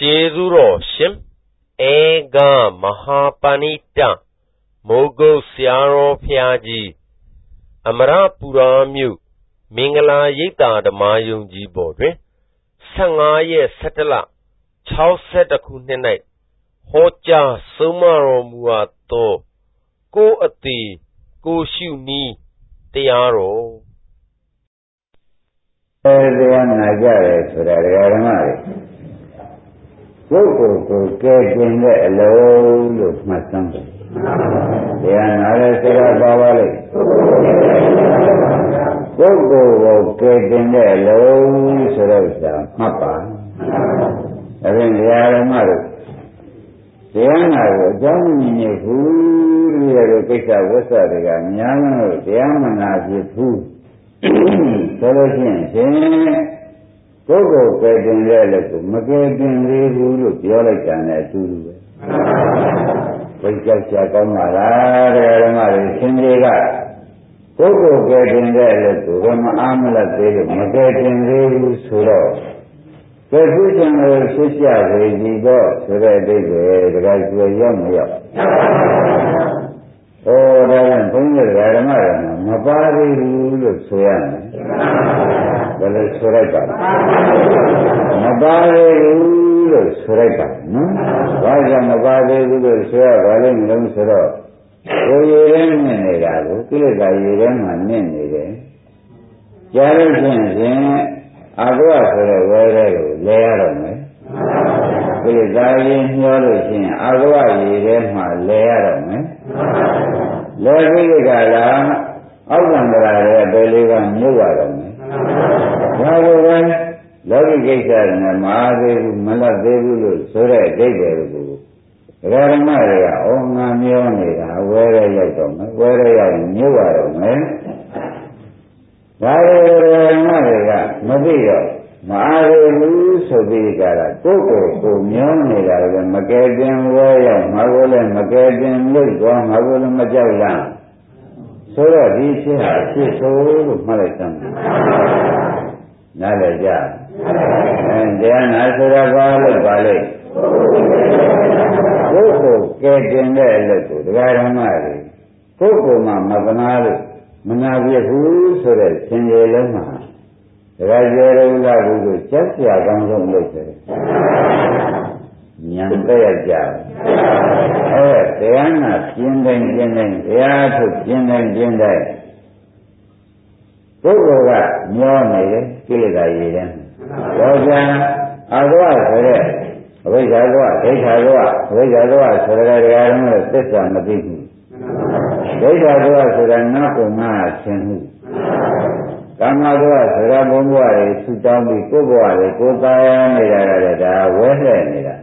ကျေးဇူးတော်ရှင်ဧကမဟာပဏိတမိုးကုတ်ဆရာတော်ဘုရားကြီးအမရပူရာမြို့မင်္ဂလာရိပ်သာဓမ္မယုံကြည်ပေါ်တွင်15ရက်17လ62ခုနှစ်၌ဟောကြားဆုံးမတော်မူအပ်သောကိုယ်အသေးကိုရှုနည်းတရားတော်တရားနာကြတယ်ဆိုတာဒကာဓမ္မတွေကိုယ်ကိုယ်ကဲကျင်တဲ့အလုံးလို့မှတ်စမ်းတယ်တရားနာတယ်ဆိုတာပါပါလိမ့်ကိုယ်ကိုကဲကျင်တဲ့အလုံးဆိုတော့မှတ်ပါဒါဖြင့်တရားဓမ္မတို့တရားနာကိုအကြောင်းမမြင်ဘူးလို့ရတဲ့ကိစ္စဝိသတွေကများလို့တရားမနာဖြစ်ဘူးဆိုလို့ရှိရင်ကိုယ်ကိုကဲတင်တဲ့လို့ကိုမကဲတင်သေးဘူးလို့ပြောလိုက်တာနဲ့အတူတူပဲဘိတ်ကြောက်ချကောင်းပါလားတရားဓမ္မတွေရှင်တွေကကိုယ်ကိုကဲတင်တဲ့လို့ကိုမအားမလတ်သေးလို့မကဲတင်သေးဘူးဆိုတော့ကဲသူရှင်ကိုဖြစ်ကြပေဒီတော့ဆိုတဲ့အတိတ်ပဲတခါကျွေရောက်မရောက်ဟောဒါကဘုန်းကြီးဓမ္မတွေမပါသေးဘူးလို့ဆိုရမယ်ဘယ်လိုဆိုလိုက်ပါလဲမပါသေးဘူးလို့ဆိုလိုက်ပါနော်ဘာကြောင့်မပါသေးဘူးလို့ဆိုရပါလိမ့်မလို့ဆိုတော့ကိုယ်ရည်ရင်းနဲ့နေတာကိုကိလေသာရည်ထဲမှာနစ်နေတယ်ကြားလို့ချင်းအဘဝဆိုတဲ့ဝဲတဲ့ကိုလဲရတော့မယ်ကိလေသာရည်ညှောလို့ချင်းအဘဝရည်ထဲမှာလဲရတော့မယ်လဲပြီးကြလားအောက်ကံကြရတဲ့ဘယ်လေးကမြုပ်ရတော့မယ်ဒါကိုပဲလောကီကိစ္စတွေနဲ့မအားသေးဘူးမလတ်သေးဘူးလို့ဆိုတဲ့အဓိပ္ပာယ်ကိုဒကာဓမ္မတွေကငါမျောနေတာဝဲရဲရောက်တော့မယ်ဝဲရဲရောက်မြုပ်ရတော့မယ်ဒါတွေဒကာဓမ္မတွေကမသိတော့မအားသေးဘူးဆိုပြီးကြတာကိုယ်ကိုမျောနေတာလည်းမကဲတင်ဝဲရောက်ငါကိုလည်းမကဲတင်မြုပ်သွားငါကိုလည်းမကြောက်လားဆိုတော့ဒီဖြစ်ဟာဖြစ်ဆိုလို့မှတ်လိုက်စမ်းနားလည်ကြတရားနာဆိုတာဘာလို့ပါလဲကိုယ်ကိုကဲတင်တဲ့အလုပ်ကိုတရားဓမ္မတွေကိုယ်မှမကနာလို့မနာပြဘူးဆိုတဲ့သင်္ကြန်လုံးမှာတရားကျေရုံးလာဘူးလို့ကြက်ကြကောင်းဆုံးလုပ်တယ်ဉာဏ်သက်ရကြတရားနာပြင်းတိုင်းတရားထုတ်ပြင်းတိုင်းပုဂ္ဂိုလ်ကမျောနေတယ်ကိလေသာရည်တယ်တော့ကြအဘဝဆိုတဲ့အဝိဇ္ဇာသောဒိဋ္ဌာသောအဝိဇ္ဇာသောဆိုတဲ့တရားတော်နဲ့သစ္စာမသိဘူးဒိဋ္ဌာသောဆိုတာငါ့ကိုငါဆင်မှုကာမသောဆိုတာဘုံဘဝတွေဆူတောင်းပြီးကိုယ်ဘဝတွေကိုယ်သားရနေတာလည်းဒါဝဲလှဲ့နေတာ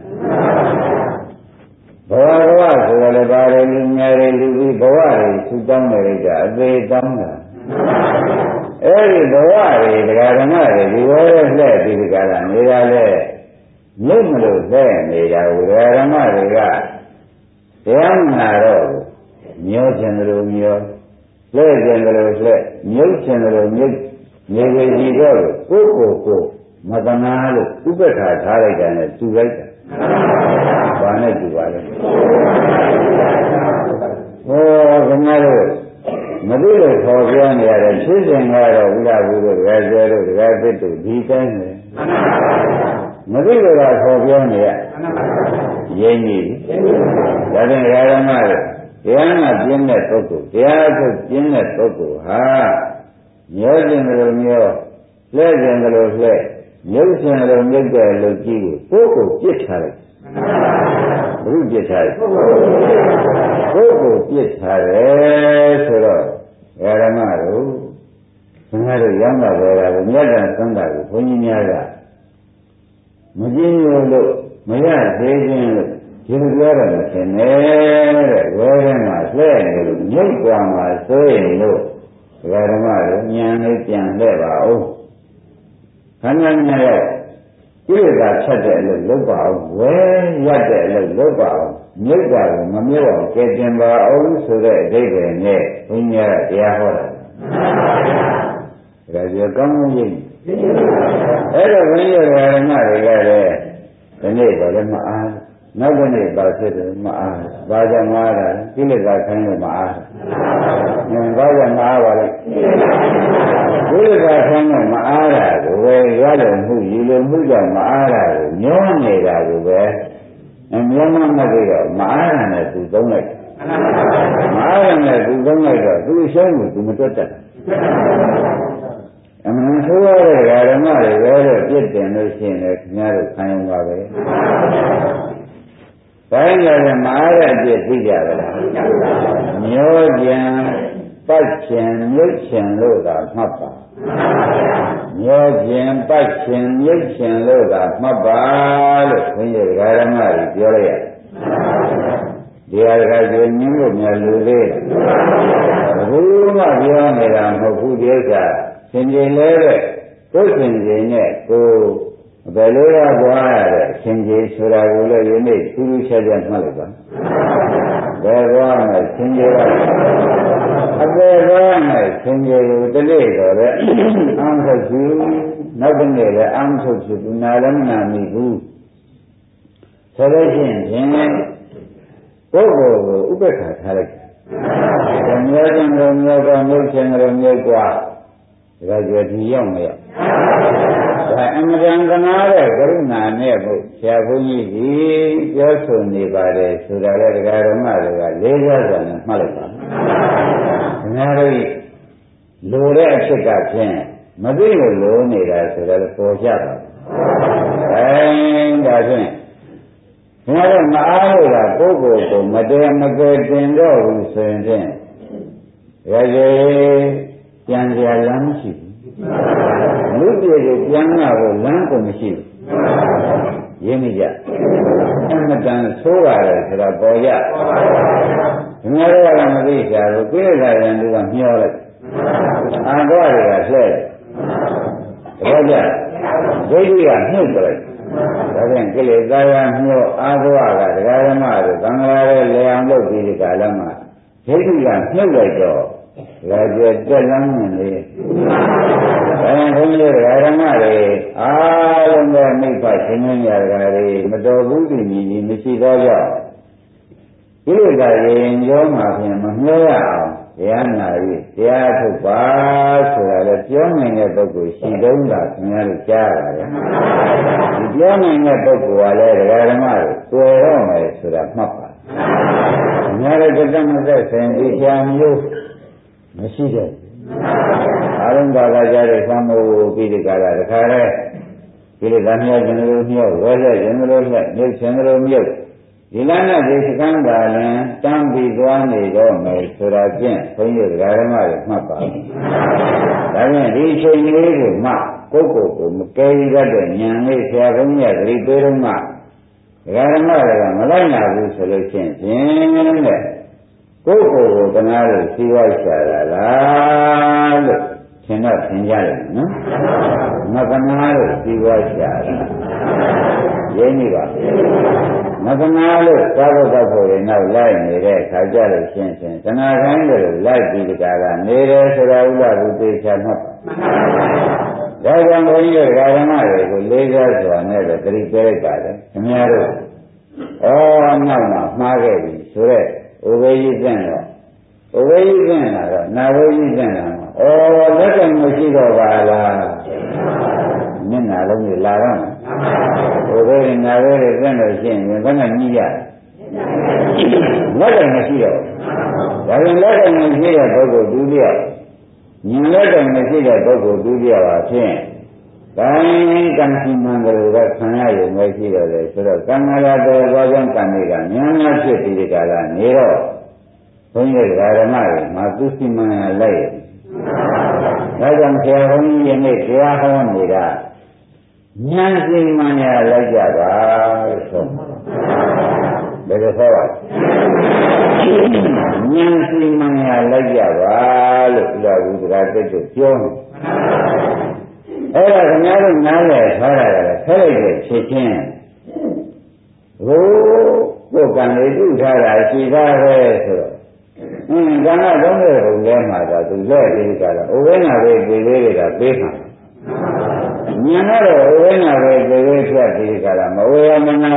ဘဝဆိုလည်းဘာတွေလူငယ်တွေလူပြီးဘဝတွေဆူတောင်းနေကြအသေးတောင်းတာအဲ့ဒီဘဝတွေတရားဓမ္မတွေဒီဝဲလှဲ့ပြီးဒီကလာနေတာလေမြုပ်မလို့လှဲ့နေတာကိုတရားဓမ္မတွေကတရားနာတော့မျောခြင်းလို့မျောလှဲ့ခြင်းလို့လှဲ့မြုပ်ခြင်းလို့မြုပ်နေဝေကြည့်တော့ကိုယ်မကနာလို့ဥပ္ပခါထားလိုက်တာနဲ့တူလိုက်တာဘာနဲ့တူပါလဲဟောခဏလို့မသိလို့ခေါ်ပြောနေရတယ်ဖြစ်စဉ်ကတော့ဝိလာဘူးတို့ဒကာကျဲတို့ဒကာသစ်တို့ဒီတိုင်းပဲမသိလို့ကခေါ်ပြောနေရရင်းကြီးဒါဖြင့်ဓမ္မတွေတရားနာပြင်းတဲ့ပုဂ္ဂိုလ်တရားထုတ်ပြင်းတဲ့ပုဂ္ဂိုလ်ဟာမျောခြင်းလို့မျောလှဲ့ခြင်းလို့လှဲ့မြုပ်ခြင်းလို့မြုပ်တဲ့လူကြီးကိုကိုယ်ကိုပြစ်ထားလိုက်ဘုပြစ်ထားတယ်ကိုယ်ကိုပြစ်ထားတယ်ဆိုတော့ဓမ္မတို့ဘုရားတို့ရောင်းတာပေါ်တာကိုမြတ်တန်သံတာကိုဘုန်းကြီးများကမကြည့်လို့မရသေးခြင်းလို့ဒီလိုပြောတယ်မထင်နဲ့တဲ့ဝဲထဲမှာလှဲ့နေလို့မြုပ်သွားမှာဆိုရင်လို့ဓမ္မတို့ဉာဏ်လေးပြန်လှည့်ပါဦးခန္ဓာများရဲ့ကိလေသာဖြတ်တဲ့အလုပ်လုပ်ပါအောင်ဝဲရက်တဲ့အလုပ်လုပ်ပါအောင်မြုပ်တာကိုမမြုပ်အောင်ကြင်တင်ပါအောင်ဆိုတဲ့အဓိပ္ပာယ်နဲ့ဘုန်းကြီးကတရားဟောတာဒါကြကောင်းကောင်းရိပ်အဲ့တော့ဘုန်းကြီးဓမ္မတွေကလည်းနေ့တော့လည်းမအားနောက်တစ်နေ့ပါဖြစ်တယ်မအားဘာကြောင့်မအားတာလဲကိလေသာခိုင်းလို့မအားငင်ဘာကြောင့်မအားပါလဲကိလေသာခိုင်းလို့မအားတာကိုပဲရလို့မှုရည်လို့မှုကြောင့်မအားတာကိုညှောနေတာကိုပဲမျက်မှောက်မှတ်ပြီးတော့မအားတာနဲ့သူသုံးလိုက်မအားတာနဲ့သူသုံးလိုက်တော့သူရှုံးလို့သူမတွတ်တတ်အမှန်ဆိုရတဲ့ဓမ္မတွေပဲတော့ပြစ်တင်လို့ရှိရင်လည်းခင်ဗျားတို့ခံရပါပဲတိုင်းလည်းမအားတဲ့အပြစ်သိကြပါလားမျောကြံပတ်ချင်မြုပ်ချင်လို့သာမှတ်ပါမျောကြံပတ်ချင်မြုပ်ချင်လို့သာမှတ်ပါလို့ဘုန်းကြီးဓမ္မတွေပြောလိုက်ရဒီဟာကကျင်းညင်းလို့များလူသေးဘူးမှပြောနေတာမဟုတ်ဘူးဒီဥစ္စာသင်္ကြန်လဲတဲ့ကိုယ်သင်္ကြန်နဲ့ကိုဘယ်လိုရသွားရတဲ့သင်္ကြန်ဆိုတာကိုလည်းဒီနေ့သူလူချက်ချက်မှတ်လိုက်ပါဘယ်သွားမယ်သင်္ကြန်အပေသွားမယ်သင်္ကြန်ကိုတနေ့တော့လေအမ်းထုတ်ယူနောက်တစ်နေ့လည်းအမ်းထုတ်ယူဘူးနာလည်းမနာမိဘူးဆိုလို့ရှိရင်ကိုယ်ကိုဥပ္ပခါထားလိုက်တယ်။မြေခြင်းတော်မြေကမြုပ်ခြင်းတော်မြေกว่าဒါကြွယ်ဒီရောက်မရောက်ဒါအမှန်တန်ကနာတဲ့ကရုဏာနဲ့ဘုရားဘုန်းကြီးဒီပြောဆိုနေပါတယ်ဆိုတာလေဒကာဓမ္မတွေကလေးစားစွာနဲ့မှတ်လိုက်ပါခင်ဗျားတို့လိုတဲ့အဖြစ်ကဖြင့်မသိလို့လိုနေတာဆိုတော့ပေါ်ကြပါဒါဖြင့်ခင်ဗျားတို့မအားလို့ကပုဂ္ဂိုလ်ကိုမတည်မကယ်တင်တော့ဘူးဆိုရင်ဖြင့်ရေပြန်ကြလမ်းမရှိဘူးလူပြေကိုပြန်လာဖို့လမ်းကိုမရှိဘူးရင်းမိကြအမှန်တန်ဆိုးရတယ်ဆိုတော့ပေါ်ရခင်ဗျားတို့ကမသိကြဘူးကိလေသာရင်သူကမျောလိုက်အာတော့တွေကလှဲ့တယ်တပည့်ကြဒိဋ္ဌိကနှုတ်လိုက်ဒါဖြင့်ကိလေသာရမျောအာတော့ကတရားဓမ္မတို့သံဃာရဲ့လေအောင်လုပ်ပြီးဒီကာလမှာဒိဋ္ဌိကနှုတ်လိုက်တော့လာကျတက်လမ်းနေလေဘုန်းကြီးဓမ္မတွေအားလုံးသောမိဖရှင်မင်းများတွေမတော်ဘူးတည်ညီမရှိတော့ကြောင့်ဒီလိုကရင်ကြောမှာဖြင့်မမျောရအောင်တရားနာပြီးတရားထုတ်ပါဆိုတာလေပြောနိုင်တဲ့ပုဂ္ဂိုလ်ရှိတုံးတာခင်ဗျားတို့ကြားပါတယ်ဒီပြောနိုင်တဲ့ပုဂ္ဂိုလ်ကလည်းဓမ္မတွေတွေ့တော့မယ်ဆိုတာမှတ်ပါခင်ဗျားတို့တတ်မသက်ဆိုင်ဒီဆရာမျိုးမရှိတဲ့အာရုံဘာသာကြားတဲ့သံမိုးပြီးဒီကရတခါတည်းဒီလေသာမြောက်ခြင်းလိုမြောက်ဝဲလက်ခြင်းလိုလက်မြုပ်ခြင်းလိုမြုပ်ဒီလမ်းနဲ့ဒီစကံသာလင်တမ်းပြီးသွားနေတော့မယ်ဆိုတာဖြင့်ဘုန်းကြီးဓမ္မတွေမှတ်ပါဒါဖြင့်ဒီအချိန်လေးကိုမှကိုယ့်ကိုယ်မကယ်ရတဲ့ဉာဏ်လေးဆရာဘုန်းကြီးကဒီပေးတော့မှဓမ္မတွေကမလိုက်နိုင်ဘူးဆိုလို့ရှိရင်ဖြင့်တဲ့ကိုယ့်ကိုယ်ကိုတနာလို့စီဝိုက်ရှာတာလားလို့သင်တော့သင်ကြတယ်နော်မကနာလို့စီဝိုက်ရှာတာရင်းနေပါမကနာလို့သာဝတ္တဖို့ရနောက်လိုက်နေတဲ့ခါကြလို့ရှင်းတဏှာခိုင်းတယ်လို့လိုက်ပြီးဒီကနေတယ်ဆိုတာဥလာဘူးသိချာမှတ်ပါဒါကြောင့်ဘုန်းကြီးဓမ္မတွေကိုလေးစားစွာနဲ့ပဲသတိပေးလိုက်ပါတယ်ခင်ဗျားတို့နောက်မှာမှားခဲ့ပြီဆိုတော့ဥပ္ပေယသင်တော့ဥပ္ပေယသင်လာတော့နာဝေယသင်လာမှာလက်ကံမရှိတော့ပါလားမျက်နှာလုံးကြီးလာတော့ဥပ္ပေယနာဝေယသင်လို့ရှိရင်ဘယ်နဲ့ညှိရလက်ကံမရှိတော့ဒါရင်လက်ကံမရှိတဲ့ပုဂ္ဂိုလ်ဒုတိယဉာဏ်လက်ကံမရှိတဲ့ပုဂ္ဂိုလ်ဒုတိယပါဖြင့်တိုင်းကံစီမံကြလို့ကခံရရုံပဲရှိတော့တယ်ဆိုတော့ကံရတဲ့ဘောကြောင့်ကံတွေကများများဖြစ်ပြီးဒီကလာနေတော့ဘုန်းကြီးဓမ္မတွေမှာသူစီမံရလိုက်ရဒါကြောင့်ဆရာဘုန်းကြီးယနေ့တရားဟောနေတာဉာဏ်စီမံရလိုက်ကြပါဆိုဘယ်လိုဟောပါဉာဏ်စီမံရလိုက်ကြပါလို့ဘုရားဘုရားတိတ်တို့ပြောနေအဲ့ဒါခင်ဗျားတို့နားလည်ထားရတာဖဲလိုက်တဲ့ဖြစ်ချင်းဟိုကိုယ်ကံလေးပြုထားတာရှိသားပဲဆိုတော့ကံကတော့တဲ့ဟိုလဲမှာသာသူလက်သေးကြတာဩဝိနာပဲပြေးလေးတွေကပေးခံဉာဏ်ကတော့ဩဝိနာပဲပြေးလေးဖြတ်ပြီးကြတာမဝေယမနာ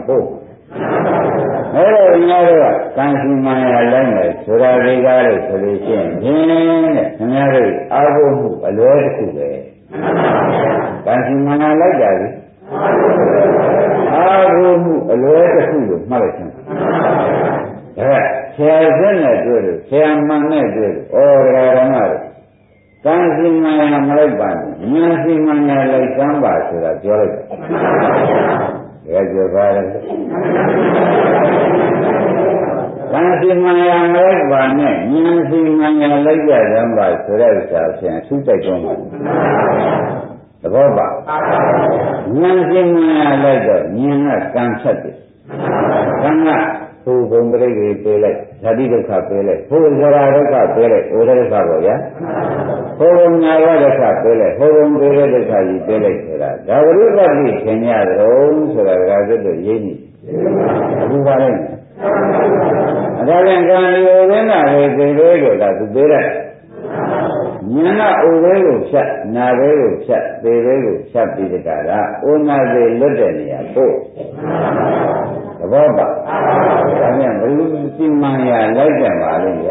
ပို့အဲ့တော့များတော့ကံစီမံရလိုက်မယ်ဆိုတာတွေကားလို့ဆိုလို့ရှိရင်ဖြင့်တဲ့ခင်ဗျားတို့အာဟုမှုအလွဲတစ်ခုပဲကံစီမံရလိုက်တာလေအာဟုမှုအလွဲတစ်ခုလို့မှတ်လိုက်စမ်းဒါကဆရာစက်နဲ့တွေ့လို့ဆရာမှန်နဲ့တွေ့လို့ဩတရားဓမ္မတို့ကံစီမံရမလိုက်ပါနဲ့ဉာဏ်စီမံရလိုက်စမ်းပါဆိုတာပြောလိုက်တာဒါကြောင့်ပါတယ်ကံစီမံရမလိုက်ပါနဲ့ဉာဏ်စီမံရလိုက်ကြစမ်းပါဆိုတဲ့ဥစ္စာဖြင့်အထူးတိုက်တွန်းပါတယ်သဘောပါဉာဏ်စီမံရလိုက်တော့ဉာဏ်ကကံဖြတ်တယ်ကံကဟိုဘုံပရိသေပေးလိုက်ဓာတိဒုက္ခပေးလိုက်ဟိုဇရာဒုက္ခပေးလိုက်ဩဒဒုက္ခပေါ့ဗျာဟိုဘုံညာဝဒုက္ခပေးလိုက်ဟိုဘုံပေးတဲ့ဒုက္ခကြီးပေးလိုက်ဆိုတာဒါဝိပဿနာသင်ရတယ်ဆိုတာကလည်းတို့ရေးကြည့်အခုပါလိမ့်မယ်ဒါပြန်ကံရောဝိနာတွေသိသေးလို့ဒါသူပေးတယ်ဉာဏ်ကဥသေးကိုဖြတ်နာသေးကိုဖြတ်သေသေးကိုဖြတ်ပြီးတကရာဥနာသေးလွတ်တဲ့နေရာပို့သဘောပါဒါပြန်ဘယ်လိုစီမံရလိုက်ကြပါလိမ့်ဗျာ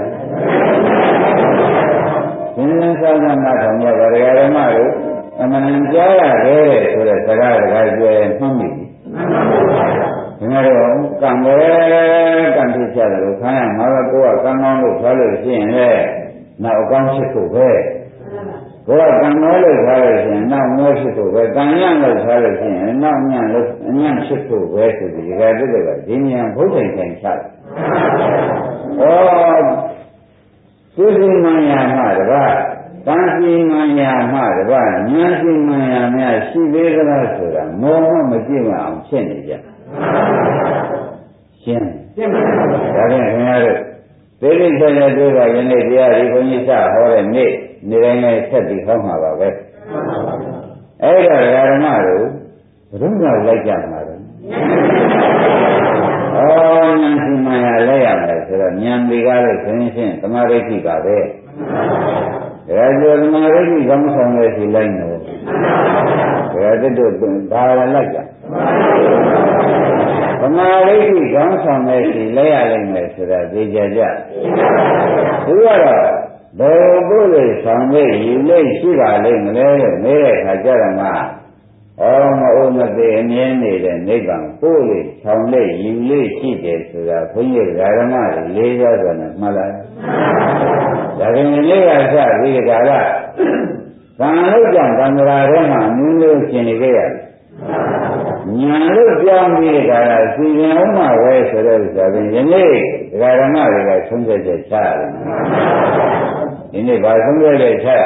သင်္နသာသနာတော်မြတ်ဗရဂရမတို့အမှန်ကြားရခဲ့တဲ့ဆိုတဲ့စကားပြောရင်မှတ်မိပြီဒီမှာတော့ကံပဲကံဖြစ်ကြတယ်လို့ခါရမှာပဲကိုယ်ကကံကောင်းလို့ထားလို့ရှိရင်လည်းနောက်အကောင်းဖြစ်ဖို့ပဲကိုယ်ကကံမဲလို့ထားလို့ရှိရင်နောက်မဲဖြစ်ဖို့ပဲကံညံ့လို့ထားလို့ရှိရင်နောက်ညံ့လို့အညံ့ဖြစ်ဖို့ပဲဆိုပြီးဒီကတည်းကဒီဉာဏ်ဘုဒ္ဓံဆိုင်ချတယ်။ဩသုစိမဉာဏ်မှတပါးကံစီမံညာမှတပါးဉာဏ်စီမံညာများရှိသေးသလားဆိုတာမောဟမကြည့်မအောင်ဖြစ်နေကြရှင်းဒါဖြင့်ခင်ဗျားတို့သိသိချာချာတွေ့ပါယနေ့တရားဒီဘုန်းကြီးစဟောတဲ့နေ့တိုင်းနဲ့ဆက်ပြီးဟောမှာပါပဲအဲ့ဒါဓမ္မတို့ဘုရားလိုက်ကြမှာတော့ဉာဏ်စီမံညာလဲရမယ်ဆိုတော့ဉာဏ်ဒီကားလို့ခင်းရှင်းသမာဓိရှိပါပဲဒါကြောင့်သမာဓိကြီးကောင်းဆောင်တဲ့စီလိုက်နေတယ်ဒါတို့ဒါလိုက်ကြသမာဓိကြီးကောင်းဆောင်တဲ့စီလဲရလိမ့်မယ်ဆိုတာသိကြကြသူကတော့ဘယ်ပုလို့ဆောင်တဲ့ယူလို့ရှိပါလိမ့်မလဲလို့နေတဲ့အခါကျတော့မှမအိုမသေးအမြဲနေတဲ့နိဗ္ဗာန်ပို့လို့ဆောင်လို့ယူလို့ရှိတယ်ဆိုတာဘုန်းကြီးဓမ္မတွေလေးစားစွာနဲ့မှတ်လိုက်ဒါပြင်လေးကစပြီးဒီကရကံလို့ကြောင့်သံဃာထဲမှာမျိုးမျိုးရှင်းနေကြရတယ်ညာလို့ကြောင်းပြီးဒီကရစီရင်အောင်မှပဲဆိုတော့ဆိုရင်ယနေ့ဒကာဓမ္မတွေကဆုံးဖြတ်ချက်ချရတယ်ဒီနေ့ဘာဆုံးဖြတ်ချက်ချ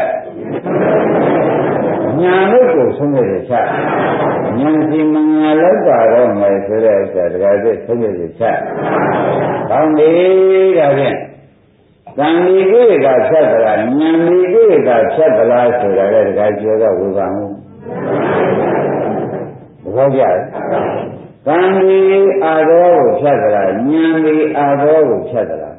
ညာလို့ကိုဆုံးဖြတ်ချက်ချညာစီမံလောက်ပါတော့မယ်ဆိုတဲ့ဥစ္စာဒကာကျဆုံးဖြတ်ချက်ချကောင်းပြီဒါဖြင့်ကံဒီကိလေသာဖြတ်သလားဉာဏ်ဒီကိလေသာဖြတ်သလားဆိုတာလည်းတခါကျော်ကဝေဖန်မှုသဘောကျလားကံဒီအာရောကိုဖြတ်သလားဉာဏ်ဒီအာရောကိုဖြတ်သလား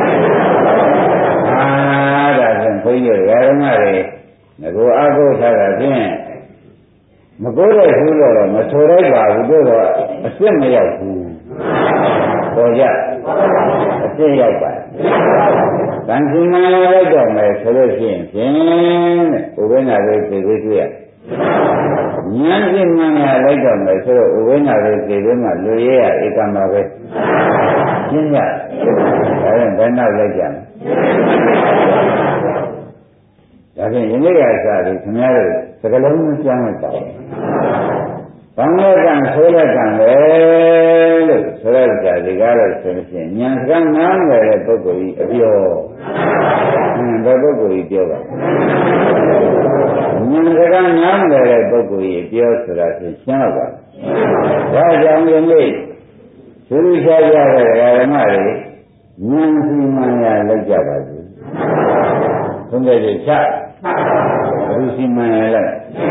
ဒါဖြင့်ဘုန်းကြီးဓမ္မတွေငကိုအကုထားတာဖြင့်မကိုးတဲ့သူတော့မဆိုလိုက်ပါဘူးတို့တော့အစ်စ်မရောက်ဘူးပေါ်ကြအစ်စ်ရောက်ပါကံစီမံလိုက်တော့မယ်ဆိုလို့ရှိရင်ဖြင့်တဲ့ဥပ္ပနာလေးသိသေးတွေ့ရဉာဏ်စီမံလိုက်တော့မယ်ဆိုတော့ဥပ္ပနာလေးသိသေးမှလူရဲရဧကံပါပဲရှင်းရဒါရင်ဘယ်နောက်လိုက်ကြမလဲဒါဖြင့်ယနေ့ကစပြီးခင်ဗျားတို့စကလုံးမပြောင်းလိုက်ပါဘူး။ဘာလို့ကံဆိုတဲ့ကံလဲလို့ဆိုရတဲ့ဒီကားလို့ဆိုလို့ရှိရင်ဉာဏ်စကားနားလည်တဲ့ပုဂ္ဂိုလ်ကြီးအပြောဘယ်ပုဂ္ဂိုလ်ကြီးပြောပါဉာဏ်စကားနားလည်တဲ့ပုဂ္ဂိုလ်ကြီးပြောဆိုတာဖြင့်ရှင်းတော့ပါဒါကြောင့်ယနေ့သူတို့ရှားကြတဲ့ဓမ္မတွေဉာဏ်စီမံရလောက်ကြပါစေ။သုံးတဲ့ချဘုစီမံရလို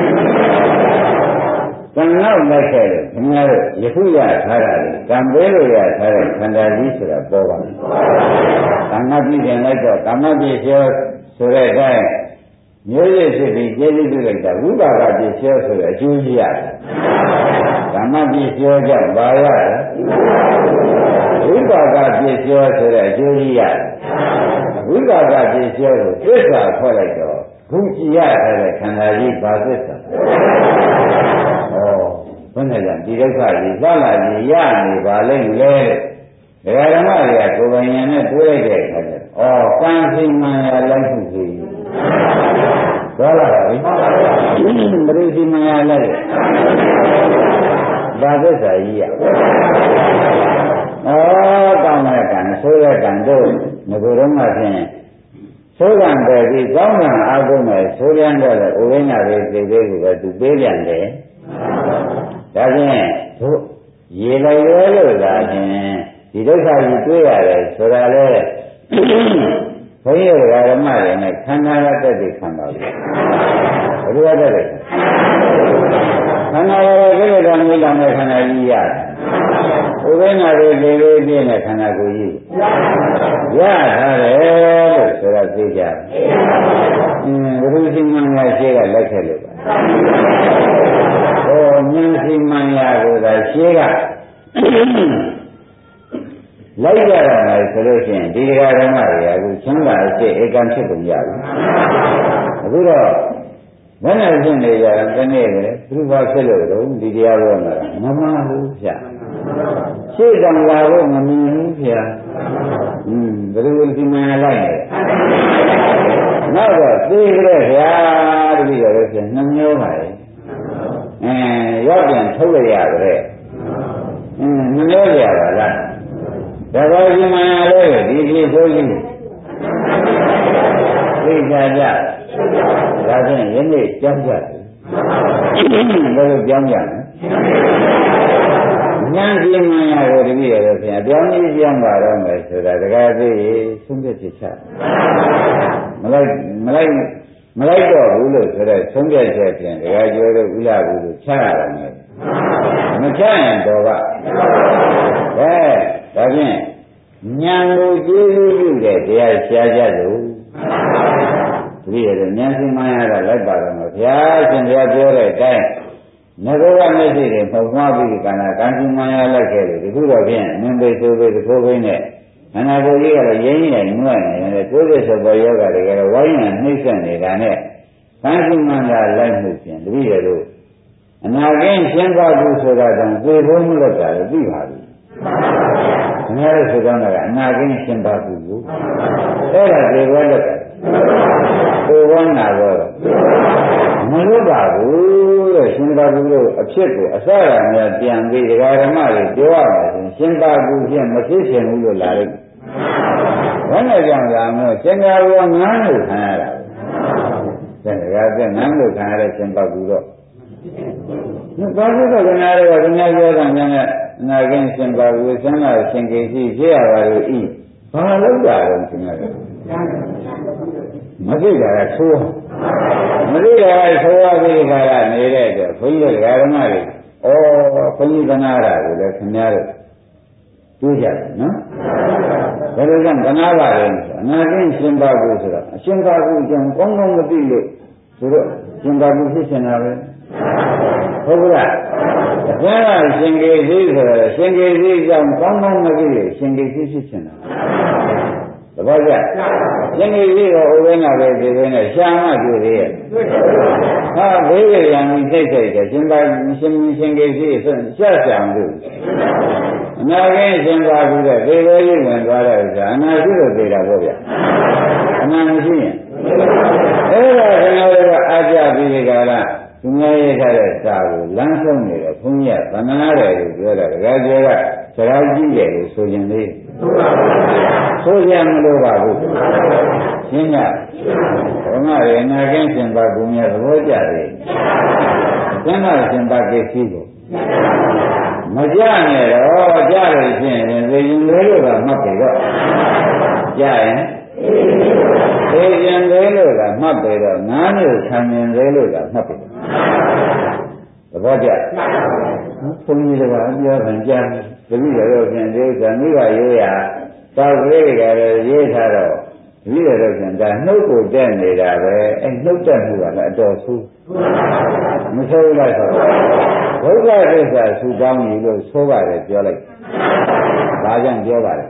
က်ကံနောက်လိုက်ခဲ့တယ်ခင်ဗျားတို့ယခုရထားတာလေကံပေးလို့ရထားတဲ့ခန္ဓာကြီးဆိုတာပေါ်ပါဘူးကံမပြည့်တယ်လိုက်တော့ကံမပြည့်ကျော်ဆိုတဲ့အတိုင်းမျိုးရစ်ဖြစ်ပြီးကျေးဇူးပြုလိုက်တာဝိပါကပြည့်ကျော်ဆိုတဲ့အကျိုးကြီးရတယ်ဓမ္မပစ္စယောကြောင့်ဘာရတယ်ဝိပါကပစ္စယောဆိုတဲ့အကျိုးကြီးရတယ်ဝိပါကပစ္စယောကိုသစ္စာခေါ်လိုက်တော့ခုကြည်ရတဲ့ခန္ဓာကြီးဘာသစ္စာဘယ်နဲ့ကြောင့်ဒီဒုက္ခကြီးသလာကြီးရနေပါလိမ့်လေဒကာဓမ္မတွေကကိုယ်ပိုင်ဉာဏ်နဲ့တွေးလိုက်တဲ့အခါကျကံစီမံရလိုက်မှုကြီးသွားလာပါပြီပရိစီမံရလိုက်ဘာသစ္စာကြီးရကောင်းတဲ့ကံဆိုးတဲ့ကံတို့ငကိုယ်တော့မှဖြင့်ဆိုးကံပဲပြီးကောင်းကံအားကုန်မယ်ဆိုးရမ်းတော့ဥပိ္ပနာတွေသိသေးကိုပဲသူပေးပြန်တယ်ဒါဖြင့်တို့ရေလိုက်ရဲလို့သာဖြင့်ဒီဒုက္ခကြီးတွေ့ရတယ်ဆိုတာလေဘုန်းကြီးဓမ္မတွေနဲ့ခန္ဓာရတ္တိခံပါဘူးဘယ်လိုရတ္တိခန္ဓာရကိလေသာမျိုးတောင်နဲ့ခန္ဓာကြီးရတယ်ဥပိ္ပနာတွေလေလေးပြည့်နဲ့ခန္ဓာကိုယ်ကြီးရထားတယ်လို့ဆိုတာသိကြတယ်ဘုရားရှင်မင်္ဂလာရှိကလက်ခဲ့လို့ပါဉာဏ်စီမံရာကိုသာရှင်းကလိုက်ကြရမယ်ဆိုလို့ရှိရင်ဒီဓမ္မတွေအခုချမ်းသာအစ်ဧကံဖြစ်ကုန်ကြပြီအခုတော့ဘယ်နဲ့ဖြစ်နေကြတာဒီနေ့လေသူဘာဖြစ်လို့တော့ဒီတရားပေါ်မှာမမှန်ဘူးဗျာရှေ့တံလာဖို့မမြင်ဘူးဗျာဘယ်လိုစီမံလိုက်လဲနောက်တော့သိကြတဲ့ဗျာတပည့်တော်လည်းဖြင့်နှမျိုးပါလေရောက်ပြန်ထုတ်ရရတယ်နှမျိုးရပါလားဒါပါရှင်မရလို့ဒီပြည့်ဆိုကြီးသိကြကြဒါဖြင့်ယနေ့ကြောင်းကြတယ်ဘယ်လိုကြောင်းကြလဲဉာဏ်ရှင်မရကိုတပည့်ရတော့ဖြင့်အပြောင်းကြီးပြောင်းပါတော့မယ်ဆိုတာတကားသိဆုံးဖြတ်ချက်ချမလိုက်တော့ဘူးလို့ဆိုတော့ဆုံးဖြတ်ချက်ဖြင့်တကားကျော်တော့ဥလာဘူးလို့ချရတယ်မချရင်တော့ကဒါဖြင့်ဉာဏ်ကိုကျေးဇူးပြုတဲ့တရားရှားကြလို့ဒီရတဲ့ဉာဏ်စီမံရတာလိုက်ပါတော့မှာဘုရားရှင်တရားပြောတဲ့အတိုင်းငကောကမျက်စိတွေပုံမှားပြီးကံကံစီမံရလိုက်ခဲ့လို့ဒီခုတော့ဖြင့်မင်းသိဆိုပြီးဒီခိုးဘင်းနဲ့ခန္ဓာကိုယ်ကြီးကတော့ရင်းရင်းနဲ့နှွဲ့နေတယ်ကိုယ်ရဲ့သဘောယောဂတွေကတော့ဝိုင်းရနှိမ့်ဆက်နေတာနဲ့ကံစီမံတာလိုက်မှုဖြင့်တပည့်ရလို့အနာကင်းရှင်းပါဘူးဆိုတာတောင်သိဖို့မလို့တာလည်းသိပါပြီ။ခင်ဗျားတို့ဆိုတော့ကအနာကင်းရှင်းပါဘူးလို့အဲ့ဒါသိဖို့လို့တာကိုယ်ဝန်းနာတော့မလို့ပါဘူးလို့ရှင်းပါဘူးလို့အဖြစ်ကိုအစရများပြန်ပြီးဒကာဓမ္မတွေပြောရမယ်ဆိုရှင်းပါဘူးဖြင့်မဖြစ်ချင်ဘူးလို့လာလိုက်။ဘယ်နဲ့ကြောင့်လာမလို့ရှင်းပါဘူးငန်းလို့ခံရတာ။ဒါကငန်းလို့ခံရတဲ့ရှင်းပါဘူးတော့ဘာလို့ကနာရတော့ဘုရားပြောတာများနဲ့အနာကင်းရှင်ပါဘူးဆန်းလာရှင်ကိစီဖြစ်ရပါလို့ဤဘာလို့တာလဲရှင်ရတယ်မသိတာကသိုးမသိတာကသိုးရသေးခါကနေတဲ့အတွက်ဘုန်းကြီးတို့ဓမ္မတွေဘုန်းကြီးကနာတာကိုလည်းခင်ဗျားတို့တွေးကြတယ်နော်ဘယ်လိုကြောင့်ကနာပါလဲအနာကင်းရှင်ပါဘူးဆိုတော့အရှင်ပါဘူးအကြောင်းကောင်းကောင်းမသိလို့ဆိုတော့ရှင်ပါဘူးဖြစ်နေတာပဲဟုတ်ကလားအကျဉ်းကရှင်ကေစီဆိုတော့ရှင်ကေစီကြောင့်ကောင်းကောင်းမသိလို့ရှင်ကေစီဖြစ်နေတာသဘောကျရှင်ကေစီကိုဥပ္ပနာပဲဒီလိုနဲ့ရှာမှတွေ့သေးရဲ့ဟာဘေးရံကြီးစိတ်စိတ်တယ်ရှင်ပါရှင်ကေစီဆိုရှာမလို့အနာကင်းရှင်ပါဘူးတဲ့ဒီလိုကြီးဝင်သွားတဲ့ဥစ္စာအနာရှိလို့သိတာပေါ့ဗျအနာမရှိရင်အဲ့ဒါခင်ဗျားတို့ကအားကြပြီးဒီကလာသူများရေးထားတဲ့စာကိုလမ်းဆုံးနေတယ်ဘုန်းကြီးကဗန္ဒနာတယ်လို့ပြောတာတကယ်ကျကစကားကြီးတယ်လို့ဆိုရင်လေဆိုရမလို့ပါဘူးရှင်းညဘုရားရဲ့နာကင်းရှင်ပါဘုရားသဘောကျတယ်ကျမ်းသာရှင်ပါကိစ္စကိုမကြနဲ့တော့ကြလို့ရှိရင်သေရင်လေးလို့ကမှတ်ပြီတော့ကြရင်သေရင်လေးလို့ကမှတ်ပြီတော့နားမျိုးခံရင်လေးလို့ကမှတ်ပြီသဘောကျဘုန်းကြီးကပြောတယ်ကြားတပည့်တော်ဖြင့်ဒီဥစ္စာမိဘရိုးရာတောက်ကလေးတွေကလည်းရေးထားတော့ပြီးတော့ကျန်ဒါနှုတ်ကိုတက်နေတာပဲအဲနှုတ်တက်မှုကလည်းအတော်ဆိုးမဆိုးလိုက်တော့ဒုက္ခသစ္စာဆူတောင်းပြီလို့ဆိုပါတယ်ပြောလိုက်ဒါကြောင့်ပြောပါတယ်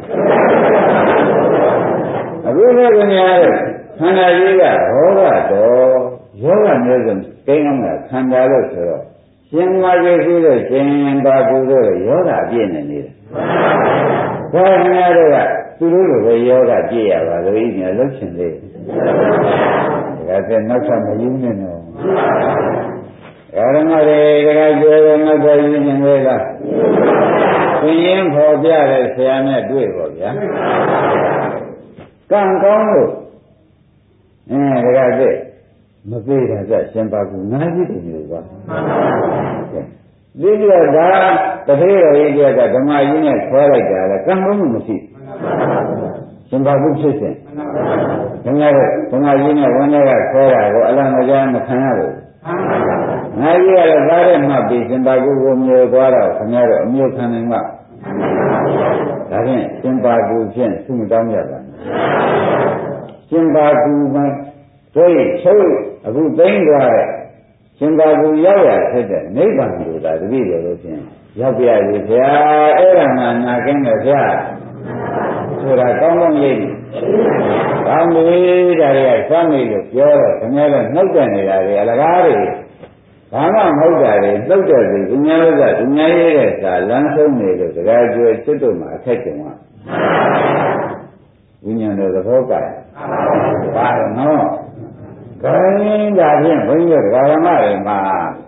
အခုလည်းခင်ဗျားတို့ခန္ဓာကြီးကရောဂတော်ယောဂမျိုးစုံကိန်းအောင်တာခန္ဓာလို့ဆိုတော့ရှင်မာကျေရှိလို့ရှင်ပါကူလို့ယောဂအပြည့်နဲ့နေတယ်ဒါခင်ဗျားတို့ကသူတို့လိုပဲယောဂပြည့်ရပါလို့ဤများလှုပ်ရှင်သေးတယ်ဒါကနောက်ထပ်မယူနဲ့တော့ဓမ္မတွေတခါကျေတော့နောက်ထပ်ယူနေသေးလားသင်ရင်ဖော်ပြတဲ့ဆရာနဲ့တွေ့ပါဗျာကံကောင်းလို့တခါတည်းမသေးတာကရှင်ပါကူနားကြည့်တယ်လို့ပါဒီလိုဒါတတိယရိယကဓမ္မကြီးနဲ့ဆွဲလိုက်တာလေကံကောင်းမှုမရှိရှင်ပါကူဖြစ်စဉ်ဓမ္မကြီးနဲ့ဝန်တွေကဆွဲတာကိုအလံမကြားမခံရဘူးငါကြီးကတော့သားတဲ့မှတ်ပြီးရှင်ပါကူကိုမျိုးသွားတော့ခင်ဗျားတို့အမျိုးခံနိုင်မှာဒါဖြင့်ရှင်ပါကူဖြင့်သူ့မတောင်းရပါဘူးရှင်ပါကူမှာတို့ချုပ်အခုသိမ့်သွားတဲ့ရှင်ပါကူရောက်ရဖြစ်တဲ့နိဗ္ဗာန်ကိုသာတပည့်တော်လို့ဖြင့်ရောက်ပြရည်ဗျာအဲ့ဒါမှနာကင်းတယ်ဗျာဆိုတာကောင်းကောင်းလေးကောင်းပြီဒါတွေကစမ်းနေလို့ပြောတော့ခင်ဗျားတို့နှုတ်တယ်နေတာတွေအလကားတွေဘာမှမဟုတ်တာတွေနှုတ်တယ်ဆိုသူများဥစ္စာသူများရေးတဲ့စာလမ်းဆုံးနေလို့တကယ်ကျွဲစစ်တို့မှာအခက်ကြုံရဝိညာဉ်တော်သဘောကပါတော့နော်ခိုင်းဒါဖြင့်ဘုန်းကြီးတို့ဓမ္မတွေမှာ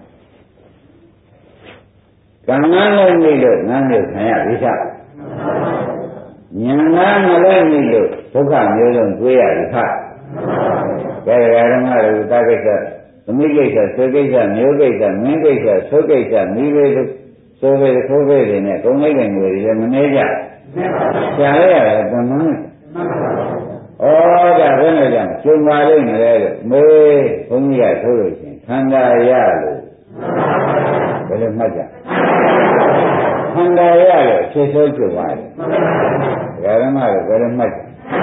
ကံငန်းလည်းနေလို့ငန်းလို့ခံရပြီသားဉာဏ်ငန်းမလည်းနေလို့ဒုက္ခမျိုးစုံတွေ့ရပြီသားကဲဓမ္မတွေတာကိစ္စသမီးကိစ္စဆွေကိစ္စမျိုးကိစ္စမင်းကိစ္စသုကိစ္စမိဘတို့ဆိုပဲခိုးပဲတွေနဲ့ကုံလိုက်တဲ့ငွေတွေလည်းမနေကြရှားရရတယ်တမန်ဩဒါဘယ်နဲ့ကြောင့်ကျုံပါလိမ့်မလဲလို့မေးဘုန်းကြီးကဆိုလို့ရှိရင်ခန္ဓာရလို့ဘယ်လိုမှတ်ကြခန္ဓာရလို့ဖြည့်ဆိုးကျုံပါတယ်ဓမ္မတွေဘယ်လိုမှတ်ကြ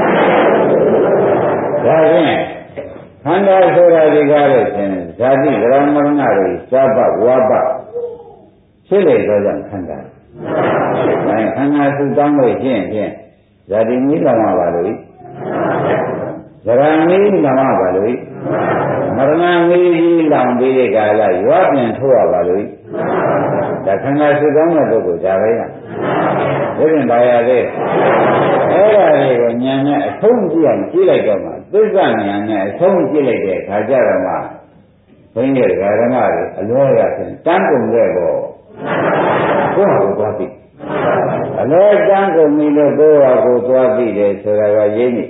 ဒါဖြင့်ခန္ဓာဆိုတာဒီကားလို့ရှင်ဇာတိဗရမရဏတွေစပဝါပဖြစ်လေတော့ကြောင့်ခန္ဓာခန္ဓာစုတောင်းလို့ရှိရင်ဇာတိမိလောင်ပါလို့ဇရာမိလောင်ပါလို့မရဏမိကြီးလောင်ပြီးတဲ့ကာလရွာပြန်ထိုးရပါလို့ဒါခန္ဓာစုတောင်းတဲ့ပုဂ္ဂိုလ်ဒါပဲရဒါပြန်ပါရသေးအဲ့ဒါတွေကိုဉာဏ်နဲ့အဆုံးကြည့်အောင်ကြည့်လိုက်တော့မှသစ္စာဉာဏ်နဲ့အဆုံးကြည့်လိုက်တဲ့အခါကျတော့မှဘုန်းကြီးဓမ္မတွေအလွဲရဖြင့်တန်းကုန်ခဲ့ပေါ့ကိုယ့်ဟာကိုယ်သွားပြီအလွဲတန်းကုန်ပြီလို့ကိုယ့်ဟာကိုယ်သွားပြီတယ်ဆိုတာကရင်းနေ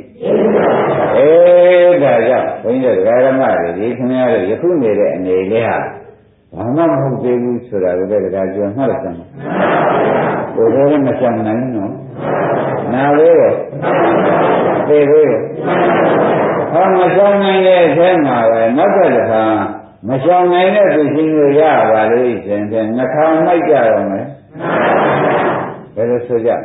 ဒါကြောင့်ဘုန်းကြီးဓမ္မတွေဒီခင်ဗျားတို့ယခုနေတဲ့အနေလေးဟာဘာမှမဟုတ်သေးဘူးဆိုတာကိုလည်းဒါကြောင့်မှတ်လိုက်စမ်းကိုယ်လည်းမချမ်းနိုင်ဘူးနော်နာလေးရောသိသေးရောဟောမဆောင်နိုင်တဲ့အထဲမှာပဲနောက်တစ်ခါမဆောင်နိုင်တဲ့သူရှိလို့ရပါလို့ရှင်ဖြင့်နှခါမိုက်ကြတော့မယ်ဘယ်လိုဆိုကြ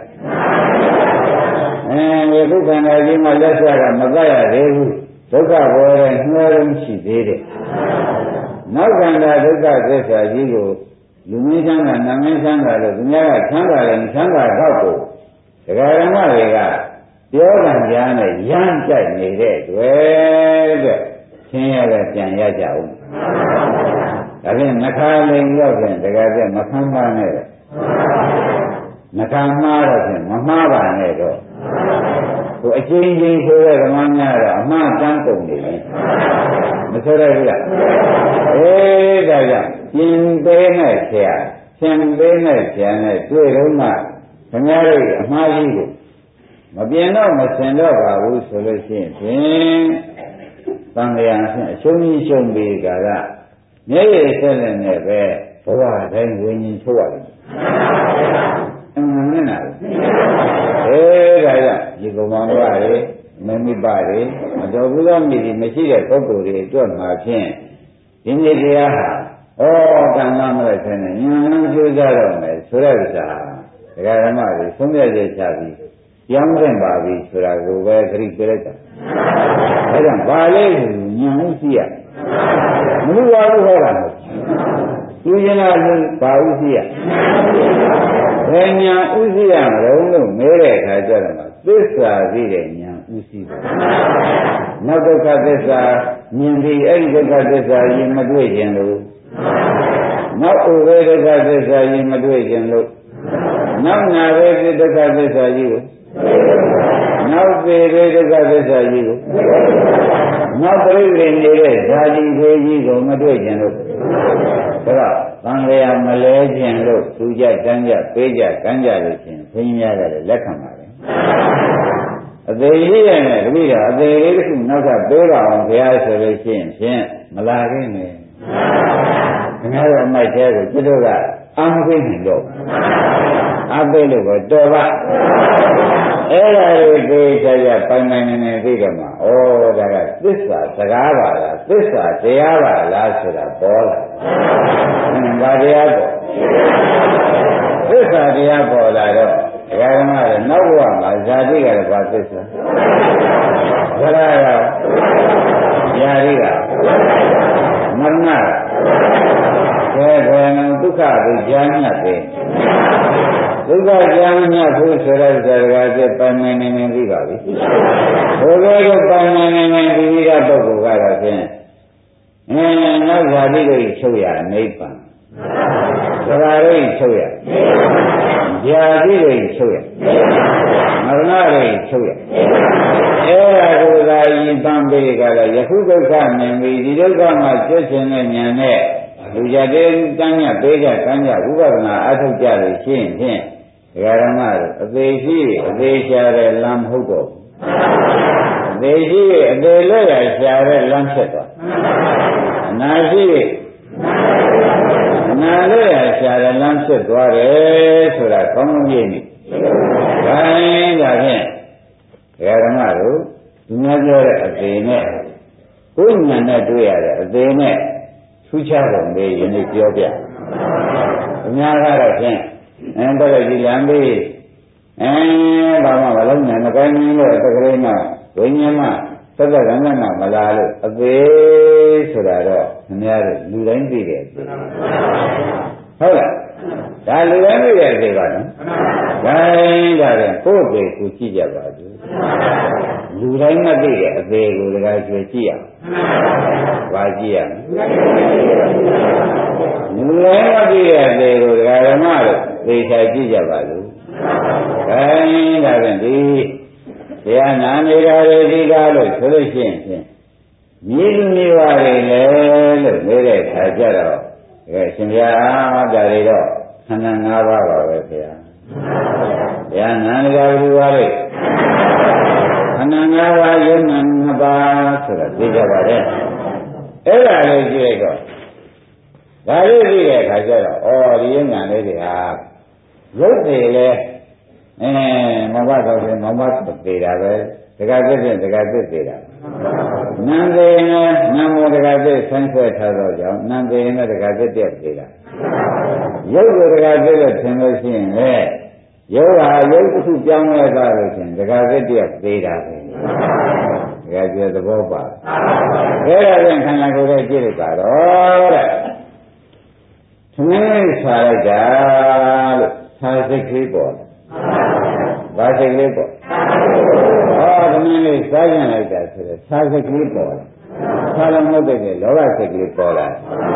ဒီဒုက္ခနာကြီးမှာလက်ဆက်ကမတတ်ရသေးဘူးဒုက္ခပေါ်တဲ့နှဲလုံးရှိသေးတယ်နောက်ခန္ဓာဒုက္ခသစ္စာကြီးကိုလူမင်းချမ်းသာနာမင်းချမ်းသာလို့သူများကချမ်းသာတယ်ချမ်းသာတော့ကိုဒကာရမတွေကပြောကံကြားနဲ့ရမ်းကြိုက်နေတဲ့တွေ့တဲ့ချင်းရတဲ့ပြန်ရကြအောင်ဒါဖြင့်နှခါလိန်ရောက်ရင်ဒကာကျမဖမ်းပါနဲ့နှခါမှားတော့ဖြင့်မမှားပါနဲ့တော့ကိုအချင်းချင်းဆိုတဲ့ဓမ္မများတော့အမှားတန်းကုန်နေပြီမဆိုရဘူးလားဒါကြောင့်ရှင်သေးနဲ့ဆရာရှင်သေးနဲ့ဆရာနဲ့တွေ့တော့မှခင်ဗျားတို့အမှားကြီးကိုမပြင်းတော့မစင်တော့ပါဘူးဆိုလို့ရှိရင်ဖြင့်သံဃာဖြင့်အရှုံးကြီးရှုံးပြီးကြတာမျက်ရည်ဆက်နဲ့ပဲဘဝတိုင်းဝิญဉ်ထုတ်ရတယ်မှန်ပါဗျာဒါကြောင့်ဒီကောင်မောင်တို့ရေမမိပါလေမတော်ဘူးသောမြည်ဒီမရှိတဲ့ပုဂ္ဂိုလ်တွေအတွက်မှာဖြင့်ဒီနေ့တရားဟာကံမမလိုက်ခြင်းနဲ့ဉာဏ်ကျိုးကြတော့မယ်ဆိုတဲ့ဥစ္စာဒကာဓမ္မတွေသုံးရချက်ချပြီးပြောင်းတဲ့ပါပြီဆိုတာကိုပဲသတိပေးလိုက်တာအဲဒါဘာလဲညံဥရှိရမလို့ပါဘူးဟောတာသူရင်လာလို့ဘာဥရှိရဘယ်ညာဥရှိရမလို့မဲတဲ့အခါကျတော့သစ္စာသိတဲ့ညာဥရှိတယ်နောက်ဒုက္ခသစ္စာမြင်ပြီးအဲ့ဒီဒုက္ခသစ္စာရင်မတွေ့ခြင်းလို့နောက်ဥပေဒုက္ခသစ္စာရင်မတွေ့ခြင်းလို့နောက်နာဝေဒုက္ခသစ္စာကြီးကိုနောက်ပေဒုက္ခသစ္စာကြီးကိုနောက်ပြိဋိနေတဲ့ဓာတိဖေးကြီးကိုမတွေ့ခြင်းလို့ဒါကသံဃာမလဲခြင်းလို့သူကြတန်းကြပေးကြကမ်းကြလို့ရှင်ဘုန်းကြီးများကလည်းလက်ခံပါတယ်အသေးကြီးရဲ့တပည့်တော်အသေးလေးတစ်ခုနောက်ကပေးပါအောင်ဘုရားဆိုလို့ရှိရင်ဖြင့်မလာခင်နဲ့ခင်ဗျားတို့အမိုက်သေးကိုကျွတ်တို့ကအာမသိနိုင်တော့အပေးလို့တော့တော်ပါအဲ့ဒါကိုသိကြပိုင်ပိုင်နေသိတယ်မှာဩဒါကသစ္စာစကားပါလားသစ္စာတရားပါလားဆိုတာပေါ်လာဘာတရားပေါ်သစ္စာတရားပေါ်လာတော့ဒကာဓမ္မတွေနောက်ဘဝမှာဇာတိကလည်းဘာသစ္စာဇရာကယာရိကမရဏကဘယ်နံဒုက္ခကိုကြားညတ်တယ်ဒုက္ခကြားညတ်ဖို့ဆိုတဲ့ဇာတကာကျပိုင်ပိုင်နေနေပြီးပါပြီဘုရားတို့ပိုင်ပိုင်နေနေပြီးတဲ့ပုဂ္ဂိုလ်ကတော့ဖြင့်နောက်ဇာတိကိုချုပ်ရနိဗ္ဗာန်သဘာဝကိုချုပ်ရဇာတိကိုချုပ်ရမရဏကိုချုပ်ရအဲ့ဒါကိုသာယဉ်ပန်းပေးကြတယ်ယခုဒုက္ခမြင်ပြီးဒီဒုက္ခမှာကျွတ်ခြင်းနဲ့ဉာဏ်နဲ့လူကြတဲ့တန်းညပေးကြကမ်းကြဝိပဿနာအထုတ်ကြလို့ရှိရင်ဖြင့်ဒကာရမတို့အသေးရှိအသေးရှာတဲ့လမ်းမဟုတ်တော့ဘူးအသေးရှိအသေးလက်ရရှာတဲ့လမ်းဖြစ်သွားအနာရှိအနာလက်ရရှာတဲ့လမ်းဖြစ်သွားတယ်ဆိုတာကောင်းကောင်းကြည့်နေဒါရင်ဒါဖြင့်ဒကာရမတို့ဒီများပြောတဲ့အသေးနဲ့ကိုယ်ဉာဏ်နဲ့တွေ့ရတဲ့အသေးနဲ့ထူးခြားပုံလေးယနေ့ပြောပြအများကတော့ဖြင့်တော်ကြည်လမ်းပြီးဘာမှမလုံးနဲ့မကိုင်းနေလို့တကယ်မှဝိညာဉ်မှသက္ကကံကမလာလို့အသေးဆိုတာတော့ခင်ဗျားတို့လူတိုင်းသိတယ်ဟုတ်လားဒါလူတိုင်းသိတဲ့အသေးပါနော်ဒါရင်ဒါပြန်ကိုယ့်ပေကိုကြည့်ကြပါစို့လူတိုင်းမသိတဲ့အသေးကိုတကယ်ကျွေးကြည့်ရအောင်ဘာကြည့်ရမလဲလူတိုင်းမသိတဲ့အသေးကိုဒကာဓမ္မတို့သိချာကြည့်ကြပါစို့ဒါရင်ဒါပြန်ဒီတရားနာနေတာတွေဒီကားလို့ဆိုလို့ရှိရင်ဖြင့်မြည်လူမျိုးပါလေလေလို့နေတဲ့ခါကျတော့ရှင်ဗျာဒါတွေတော့ခန္ဓာ၅ပါးပါပဲခင်ဗျာတရားနာနေတာဘယ်လိုပါလဲခန္ဓာ၅ပါးယုံနာ၅ပါးဆိုတာသိကြပါလေအဲ့ဒါလေးကြည့်လိုက်တော့ဒါလေးသိတဲ့ခါကျတော့ဒီယုံနာလေးတွေဟာရုပ်တွေလေမဘတော့ဆိုမဘတော့သေးတာပဲတက္ကသစ်တက္ကသစ်သေးတာနံသေးနဲ့နံမောတက္ကသစ်ဆန်းဆွဲထားတော့ကြောင့်နံသေးနဲ့တက္ကသစ်တက်သေးတာရုပ်ကိုတက္ကသစ်လို့ထင်လို့ရှိရင်လေရုပ်ဟာရုပ်တစ်ခုပြောင်းလဲသွားလို့ရှိရင်တက္ကသစ်တက်သေးတာပဲတကယ်ကျေသဘောပါအဲ့ဒါပြန်ခန္ဓာကိုယ်ရဲ့ကြည့်လိုက်ပါတော့တဲ့သမင်းဆာလိုက်တာလို့ဆာစိတ်ကလေးပေါ်ဘာစိတ်လေးပေါ်သမင်းလေးစားကြလိုက်တာဆိုတော့ဆာစိတ်ကလေးပေါ်ဆာလုံးမဟုတ်တဲ့လောဘစိတ်ကလေးပေါ်လာ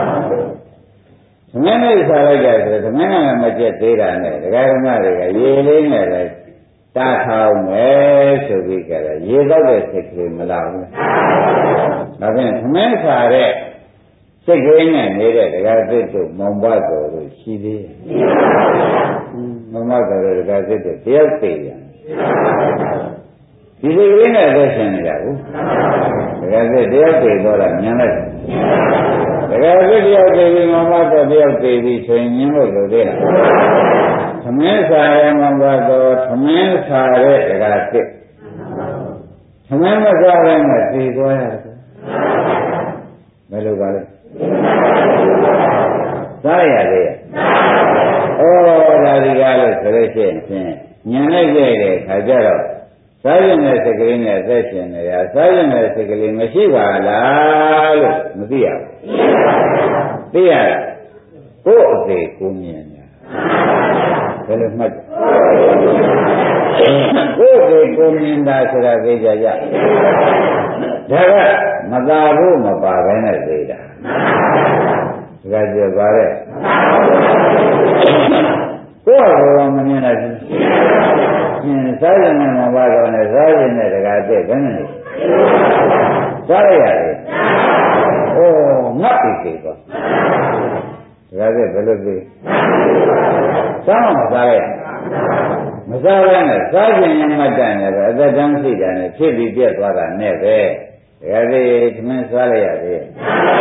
သမင်းလေးစားလိုက်တာဆိုတော့သမင်းကလည်းမကျက်သေးတာနဲ့ဒကာဓမ္မတွေကရေလေးနဲ့လည်းတားထောင်းမယ်ဆိုပြီးကြတယ်ရေတော့တဲ့စိတ်ကလေးမလာဘူးဒါဖြင့်သမင်းစားတဲ့စိတ်ကလေးနဲ့နေတဲ့ဒကာသစ်တို့မောင်ဘတော်တို့ရှိသေးတယ်မောင်ဘတော်တို့ဒကာသစ်တို့တယောက်သေးတယ်ဒီစိတ်ကလေးနဲ့သက်ရှင်နေကြဘူးဒကာသစ်တယောက်သေးတော့ညံလိုက်ဒကာသစ်တယောက်သေးပြီးမောင်ဘတော်တယောက်သေးပြီးဆိုရင်ညင်းလို့လို့သေးလားသမင်းစားရမောင်ဘတော်သမင်းစားတဲ့ဒကာသစ်သမင်းမစားတဲ့နဲ့သေသွားရတယ်ဘယ်လိုပါလဲစားရလေဒါဒီကားလို့ဆိုလို့ရှိရင်ညံလိုက်တဲ့ခါကျတော့စားရင်တဲ့စိတ်ကလေးနဲ့အသက်ရှင်နေတာစားရင်တဲ့စိတ်ကလေးမရှိပါလားလို့မသိရဘူးသိရကိုယ်အသေးကိုမြင်နေတာဘယ်လိုမှတ်ကိုယ်အသေးကိုမြင်တာဆိုတာသိကြကြဒါကမသာဘူးမပါဘဲနဲ့သိတာဒါကြည့်ပါရဲ့ကိုယ်ကမမြင်နိုင်ဘူးစားရင်နဲ့မပါတော့နဲ့စားရင်နဲ့တကားတဲ့ဘယ်နဲ့စားရရတယ်။အိုးငတ်ပြီသေးတော့တကားတဲ့ဘယ်လိုသိစားမစားရမစားရနဲ့စားရင်မှတ်တယ်နဲ့ပဲအသက်တန်းရှိတယ်နဲ့ဖြစ်ပြီးပြတ်သွားတာနဲ့ပဲတကားတဲ့သမင်းစားရရတယ်။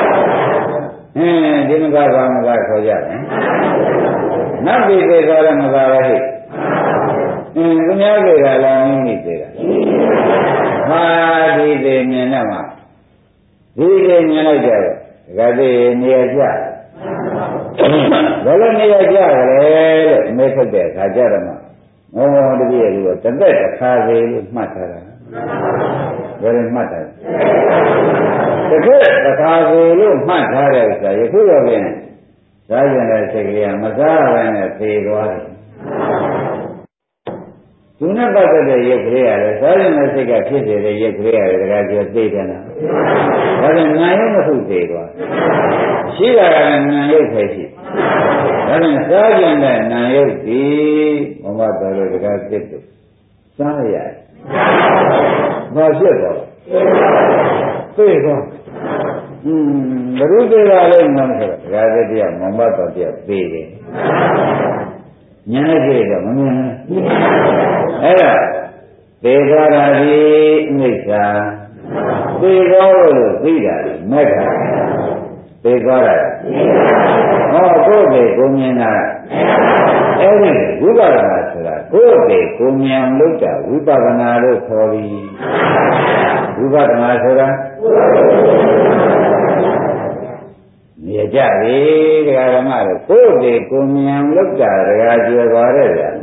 ဒီမကဘာမကခေါ်ကြတယ်။ငတ်ပြီသေးတော့လည်းမစားရဟိသူများကြတာလားမိမိသေးတာဟာဒီသေးမြင်တော့မှဒီသေးမြင်လိုက်ကြတော့ဒါကသေးနေရာကျဘယ်လိုနေရာကျကြလဲလို့မေးထုတ်တဲ့အခါကျတော့မှတပည့်လူကတသက်တစ်ခါသေးလို့မှတ်ထားတာဘယ်လိုမှတ်တာတကယ်တစ်ခါသေးလို့မှတ်ထားတဲ့ဥစ္စာယခုတော့ပြင်စားကြတဲ့စိတ်ကလေးမစားဘဲနဲ့သေသွားတယ်သူနဲ့ပတ်သက်တဲ့ရုပ်ကလေးရတယ်စားရင်တဲ့စိတ်ကဖြစ်စေတဲ့ရုပ်ကလေးရတယ်တခါကျသိတယ်နော်ဒါပြန်နာယုံမဟုတ်သေးသွားရှိတာကလည်းနာယုတ်ပဲရှိဒါပြန်စားရင်တဲ့နာယုတ်ဒီဘုမတော်လို့တခါသိတယ်စားရတယ်ဘာဖြစ်တော့သိတော့ဘုရုသေးတာလည်းမဟုတ်ဘူးတခါသိတရားဘုမတော်တရားသိတယ်ဉာဏ်နဲ့ကြည့်တော့မမြင်ဘူးအဲ့ဒါသေသွားတာဒီအနိစ္စသေသွားလို့သိတာမဲ့တာသေသွားတာဟောကိုယ်လေကိုမြင်တာအဲ့ဒီဝိပဿနာဆိုတာကိုယ်လေကိုမြင်လို့တာဝိပဿနာလို့ခေါ်ပြီးဝိပဿနာဆိုတာနေကြပြီဒကာဓမ္မတို့ကိုယ်လေကိုမြင်လို့တာဒကာကျွယ်သွားတဲ့ဗျာ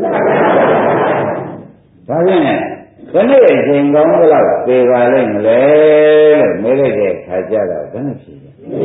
ဒါဖြင့်ဒီနေ့အချိန်ကောင်းတော့သေပါလိမ့်မလဲလို့မေးလိုက်တဲ့ခါကျတော့ဘယ်နဲ့ဖြေ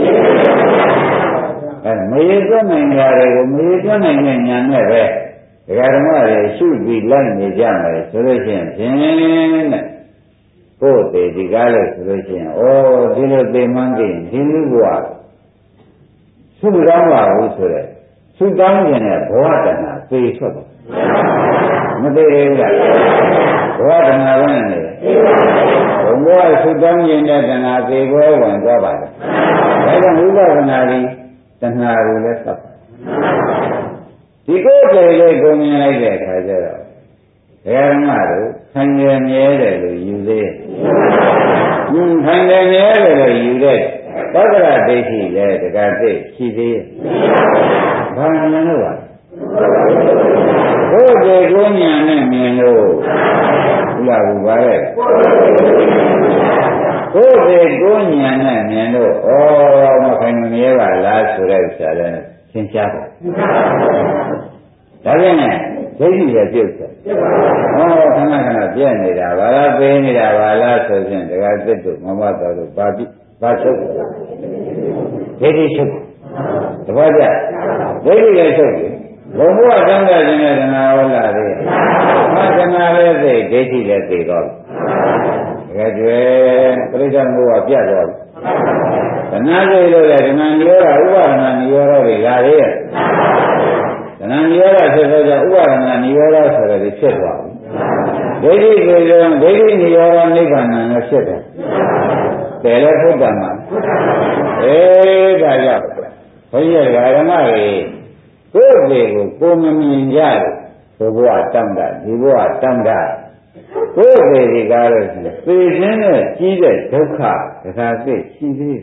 လဲမရေသွတ်နိုင်ကြတွေကိုမရေသွတ်နိုင်တဲ့ညာနဲ့ပဲဒကာဓမ္မတွေရှုပြီးလိုက်နေကြမယ်ဆိုလို့ရှိရင်ဖြင့်တဲ့ကိုယ်သေးဒီကားလို့ဆိုလို့ရှိရင်ဒီလိုသေမှန်းကြည့်ဒီလူကသုတောင်းပါဘူးဆိုတဲ့သုတောင်းခြင်းနဲ့ဘဝတဏ္ဍာသေထွက်တယ်မသေးဘူးလားဘဝတဏ္ဍာဝင်နေဘုံဘဝသုတောင်းခြင်းနဲ့တဏ္ဍာသေဘောဝင်သွားပါတယ်ဒါကြောင့်ဝိပဿနာကြီးတဏှာကိုလည်းသတ်ဒီကိုယ်တွေလေးကိုမြင်လိုက်တဲ့အခါကျတော့ဘယ်ဓမ္မတို့ခံရမြဲတယ်လို့ယူသေးခံရမြဲတယ်လို့ယူတဲ့သက္ကရာဒိဋ္ဌိလည်းတက္ကသိရှိသေးရဲ့ဘာမြင်လို့ပါကိုယ်တွေကိုဉာဏ်နဲ့မြင်လို့ဘုရားဘုရားရဲ့ကိုယ်တွေကိုဉာဏ်နဲ့မြင်လို့မခံမမြဲပါလားဆိုတဲ့ဥစ္စာလည်းသင်ကြားတယ်ဒါဖြင့်ဒိဋ္ဌိရဲ့ပြုတ်တယ်ခဏခဏပြည့်နေတာဘာလားပေးနေတာဘာလားဆိုရင်တက္ကသစ်တို့မမတော်တို့ဘာချုပ်ဒိဋ္ဌိချုပ်တပတ်ကြဒိဋ္ဌိလည်းချုပ်တယ်ဘုံဘဝတန်းတဲ့ခြင်းနဲ့တဏှာဝလာသေးတယ်တဏှာလည်းသိဒိဋ္ဌိလည်းသိတော့တယ်တကယ်ကျွဲပြိဿမိုးကပြတ်သွားပြီတဏှာသိလို့လည်းတဏှာနိရောဓဥပါဒနာနိရောဓတွေလာသေးရဲ့တဏှာနိရောဓဖြစ်တော့ကြောင့်ဥပါဒနာနိရောဓဆိုတဲ့ဖြစ်သွားပြီဒိဋ္ဌိကိုယ်ကြောင့်ဒိဋ္ဌိနိရောဓနိဗ္ဗာန်နဲ့ဖြစ်တယ်တယ်လည်းဘုဒ္ဓမှာဒါကြောင့်ဘုန်းကြီးကဓမ္မတွေကိုယ်တွေကိုမမြင်ကြလို့ဘုရားတန်တာဒီဘုရားတန်တာကိုယ်တွေကားလို့သိခြင်းနဲ့ကြီးတဲ့ဒုက္ခတခါသိရှိသေး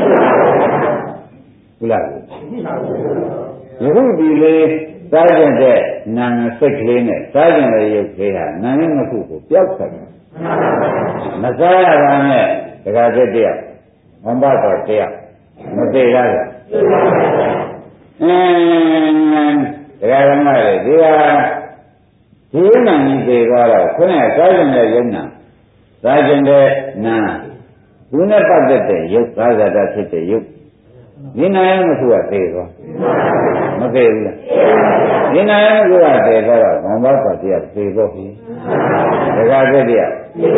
ဘူးလားယခုဒီလေးစားကျင်တဲ့နာငစိတ်ကလေးနဲ့စားကျင်တဲ့ရုပ်ကလေးဟာနာငနှစ်ခုကိုပျောက်သွားတယ်မစားရတာနဲ့တခါသိတရားဝမ်းပါတော့တရားမသိရဘူးတရားဓမ္မတွေဒီဟာဒီယုံနာကြီးပြေသွားတော့ခုနကစားကျင်တဲ့ယုံနာစားကျင်တဲ့နာဘုနဲ့ပတ်သက်တဲ့ယုတ်သာဇာတာဖြစ်တဲ့ယုတ်ဒီနာယမခုကသေသွားမသေဘူးလားဒီနာယမခုကသေသွားတော့ဘောင်ဘောက်တရားသေဖို့ပြီဒကာသက်တရား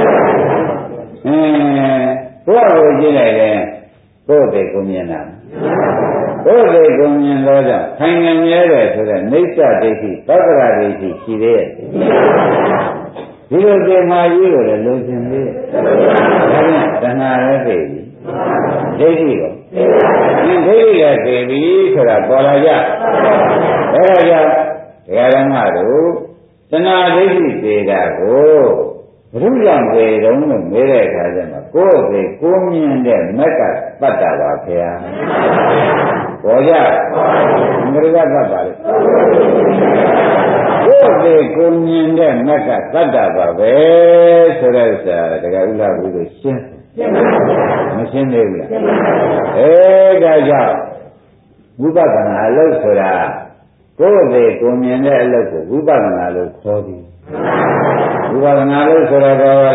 ကိုယ့်ကိုကြည့်လိုက်ရင်ကိုယ့်သိကိုမြင်တာကိုယ်သိကိုမြင်တော့ကြောင့်ခိုင်ငံမြဲတယ်ဆိုတဲ့နိစ္စဒိဋ္ဌိသက္ကရာဒိဋ္ဌိရှိသေးရဲ့ဒီလိုသေမာကြီးကိုလည်းလုံးရှင်သေးရဲ့ဒါပြန်တဏှာလည်းသိပြီဒိဋ္ဌိရောဒီဒိဋ္ဌိကသိပြီဆိုတာပေါ်လာကြအဲဒါကြောင့်ဒကာဓမ္မတို့တဏှာဒိဋ္ဌိသေတာကိုဘုရားကြောင့်သေတုံးလို့မေးတဲ့အခါကျမှကိုယ်သိကိုမြင်တဲ့မက်ကတတ်တာပါခင်ဗျာပေါ်ကြငရကတတ်ပါလေကိုယ်သိကိုမြင်တဲ့မက်ကတတ်တာပါပဲဆိုတဲ့ဥစ္စာတကယ်ဥလားဘူးလို့ရှင်းမရှင်းသေးဘူးလားဒါကြောင့်ဝိပဿနာအလုပ်ဆိုတာကိုယ်သိကိုမြင်တဲ့အလုပ်ကိုဝိပဿနာလို့ခေါ်သည်ဝိပဿနာလို့ဆိုတော့ဘာလဲ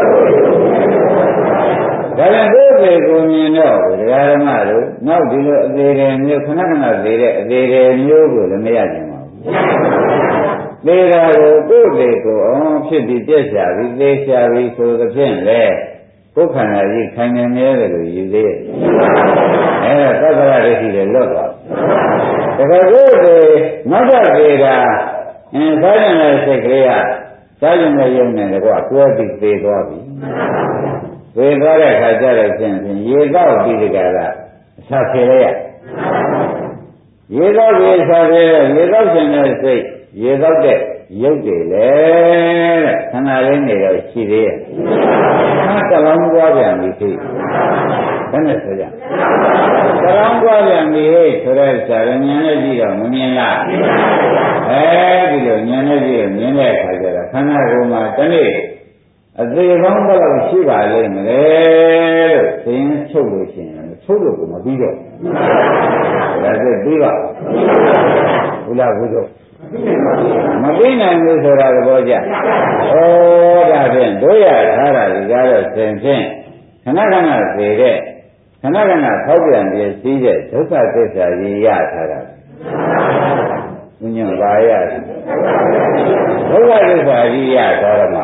ဒါပြန်ကိုယ်သိကိုမြင်တော့ဒကာဓမ္မတို့နောက်ဒီလိုအသေးတယ်မျိုးခဏခဏသေးတဲ့အသေးတယ်မျိုးကိုလည်းမရနိုင်ပါဘူးသေတာကိုကိုယ်သိကိုဖြစ်ပြီးပြည့်ချပြီးသေချပြီးဆိုသဖြင့်လေကိုယ်ခန္ဓာကြီးခိုင်နေမြဲတယ်လို့ယူသေးတယ်သက္ကရာဒိဋ္ဌိတွေလွတ်သွားတကယ်ကိုယ်သိနောက်ကြသေးတာစားရင်လည်းစိတ်ကလေးကစားရင်လည်းယုံနေတယ်ကွာတွဲပြီးသေသွားပြီသေသွားတဲ့အခါကျတော့ဖြင့်ရေတော့ပြီးဒီကရာဆက်ဖြေလိုက်ရရေတော့ပြီးဆက်ဖြေရေတော့ရှင်တဲ့စိတ်ရေတော့တဲ့ရုပ်တွေလေတဲ့ခန္ဓာလေးနေတော့ရှိသေးရဲ့တလောင်းသွားပြန်ပြီသိဘယ်နဲ့ဆိုကြတလောင်းသွားပြန်ပြီဆိုတဲ့ဇာရဉာဏ်နဲ့ကြည့်တော့မမြင်လားဒီလိုဉာဏ်နဲ့ကြည့်မြင်တဲ့အခါကျတော့ခန္ဓာကိုယ်မှာတနေ့အသေးပေါင်းဘယ်လောက်ရှိပါလိမ့်မလဲလို့သင်ချုပ်လို့ရှိရင်ချုပ်လို့ကိုမပြီးတော့ဒါဆိုပြီးပါဘုရားဘုရားမပြီးနိုင်ဘူးဆိုတာသဘောကျဒါဖြင့်တို့ရထားတာဒီကားတော့သင်ဖြင့်ခဏခဏသေတဲ့ခဏခဏဖောက်ပြန်ပြည့်စည်တဲ့ဒုက္ခသစ္စာကြီးရထားတာဘုညံပါရဒုက္ခသစ္စာကြီးရသွားတော့မှ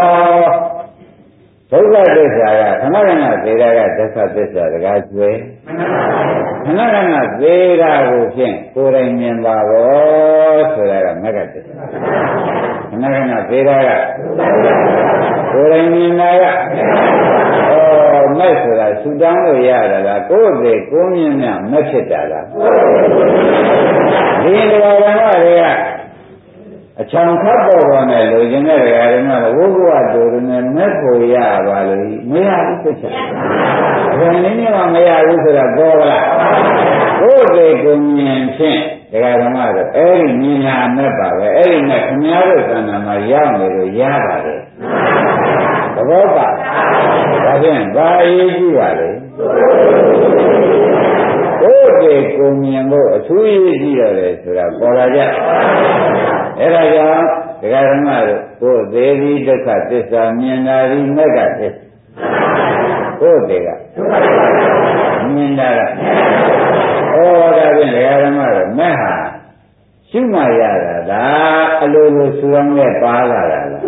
ဒုက္ခသစ္စာကခဏခဏသေတာကဒုက္ခသစ္စာတကားကျွဲခဏခဏသေတာကိုဖြင့်ကိုယ်တိုင်မြင်ပါဘောဆိုတာကမဂ္ဂသစ္စာခဏခဏသေတာကကိုယ်တိုင်မြင်တာကမဲ့ဆိုတာဆူတောင်းလို့ရတာလားကိုယ်သိကိုယ်မြင်မြမက်ဖြစ်တာလားဒီလိုဘာဝတွေကအချောင်ခတ်ပေါ်နဲ့လိုချင်တဲ့ဓမ္မတွေဝိဘဝတူနဲ့မဲ့ဖို့ရပါလို့မရဘူးသိချက်ဘယ်နည်းမှမရဘူးဆိုတာပေါ်လားကိုယ်သိကိုယ်မြင်ဖြင့်ဓမ္မတွေအဲ့ဒီမြင်လာမဲ့ပါပဲအဲ့ဒီနဲ့ခင်ဗျားတို့သဏ္ဍာန်မှာရောက်နေလို့ရပါတယ်သဘောပါဒါဖြင့်ဘာအရေးကြီးပါလဲကိုယ်သိကိုယ်မြင်ဖို့အထူးအရေးကြီးရတယ်ဆိုတာပေါ်လာကြအဲ့ဒါကြောင့်ဒကာဓမ္မတို့ကိုယ်သေးသည်ဒုက္ခသစ္စာမြင်တာဒီမက္ခသစ္စာကိုယ်သေးကမြင်တာကဒါဖြင့်ဒကာဓမ္မတို့မက်ဟာရှုမှရတာဒါအလိုလိုဆူအောင်နဲ့ပါလာတာလား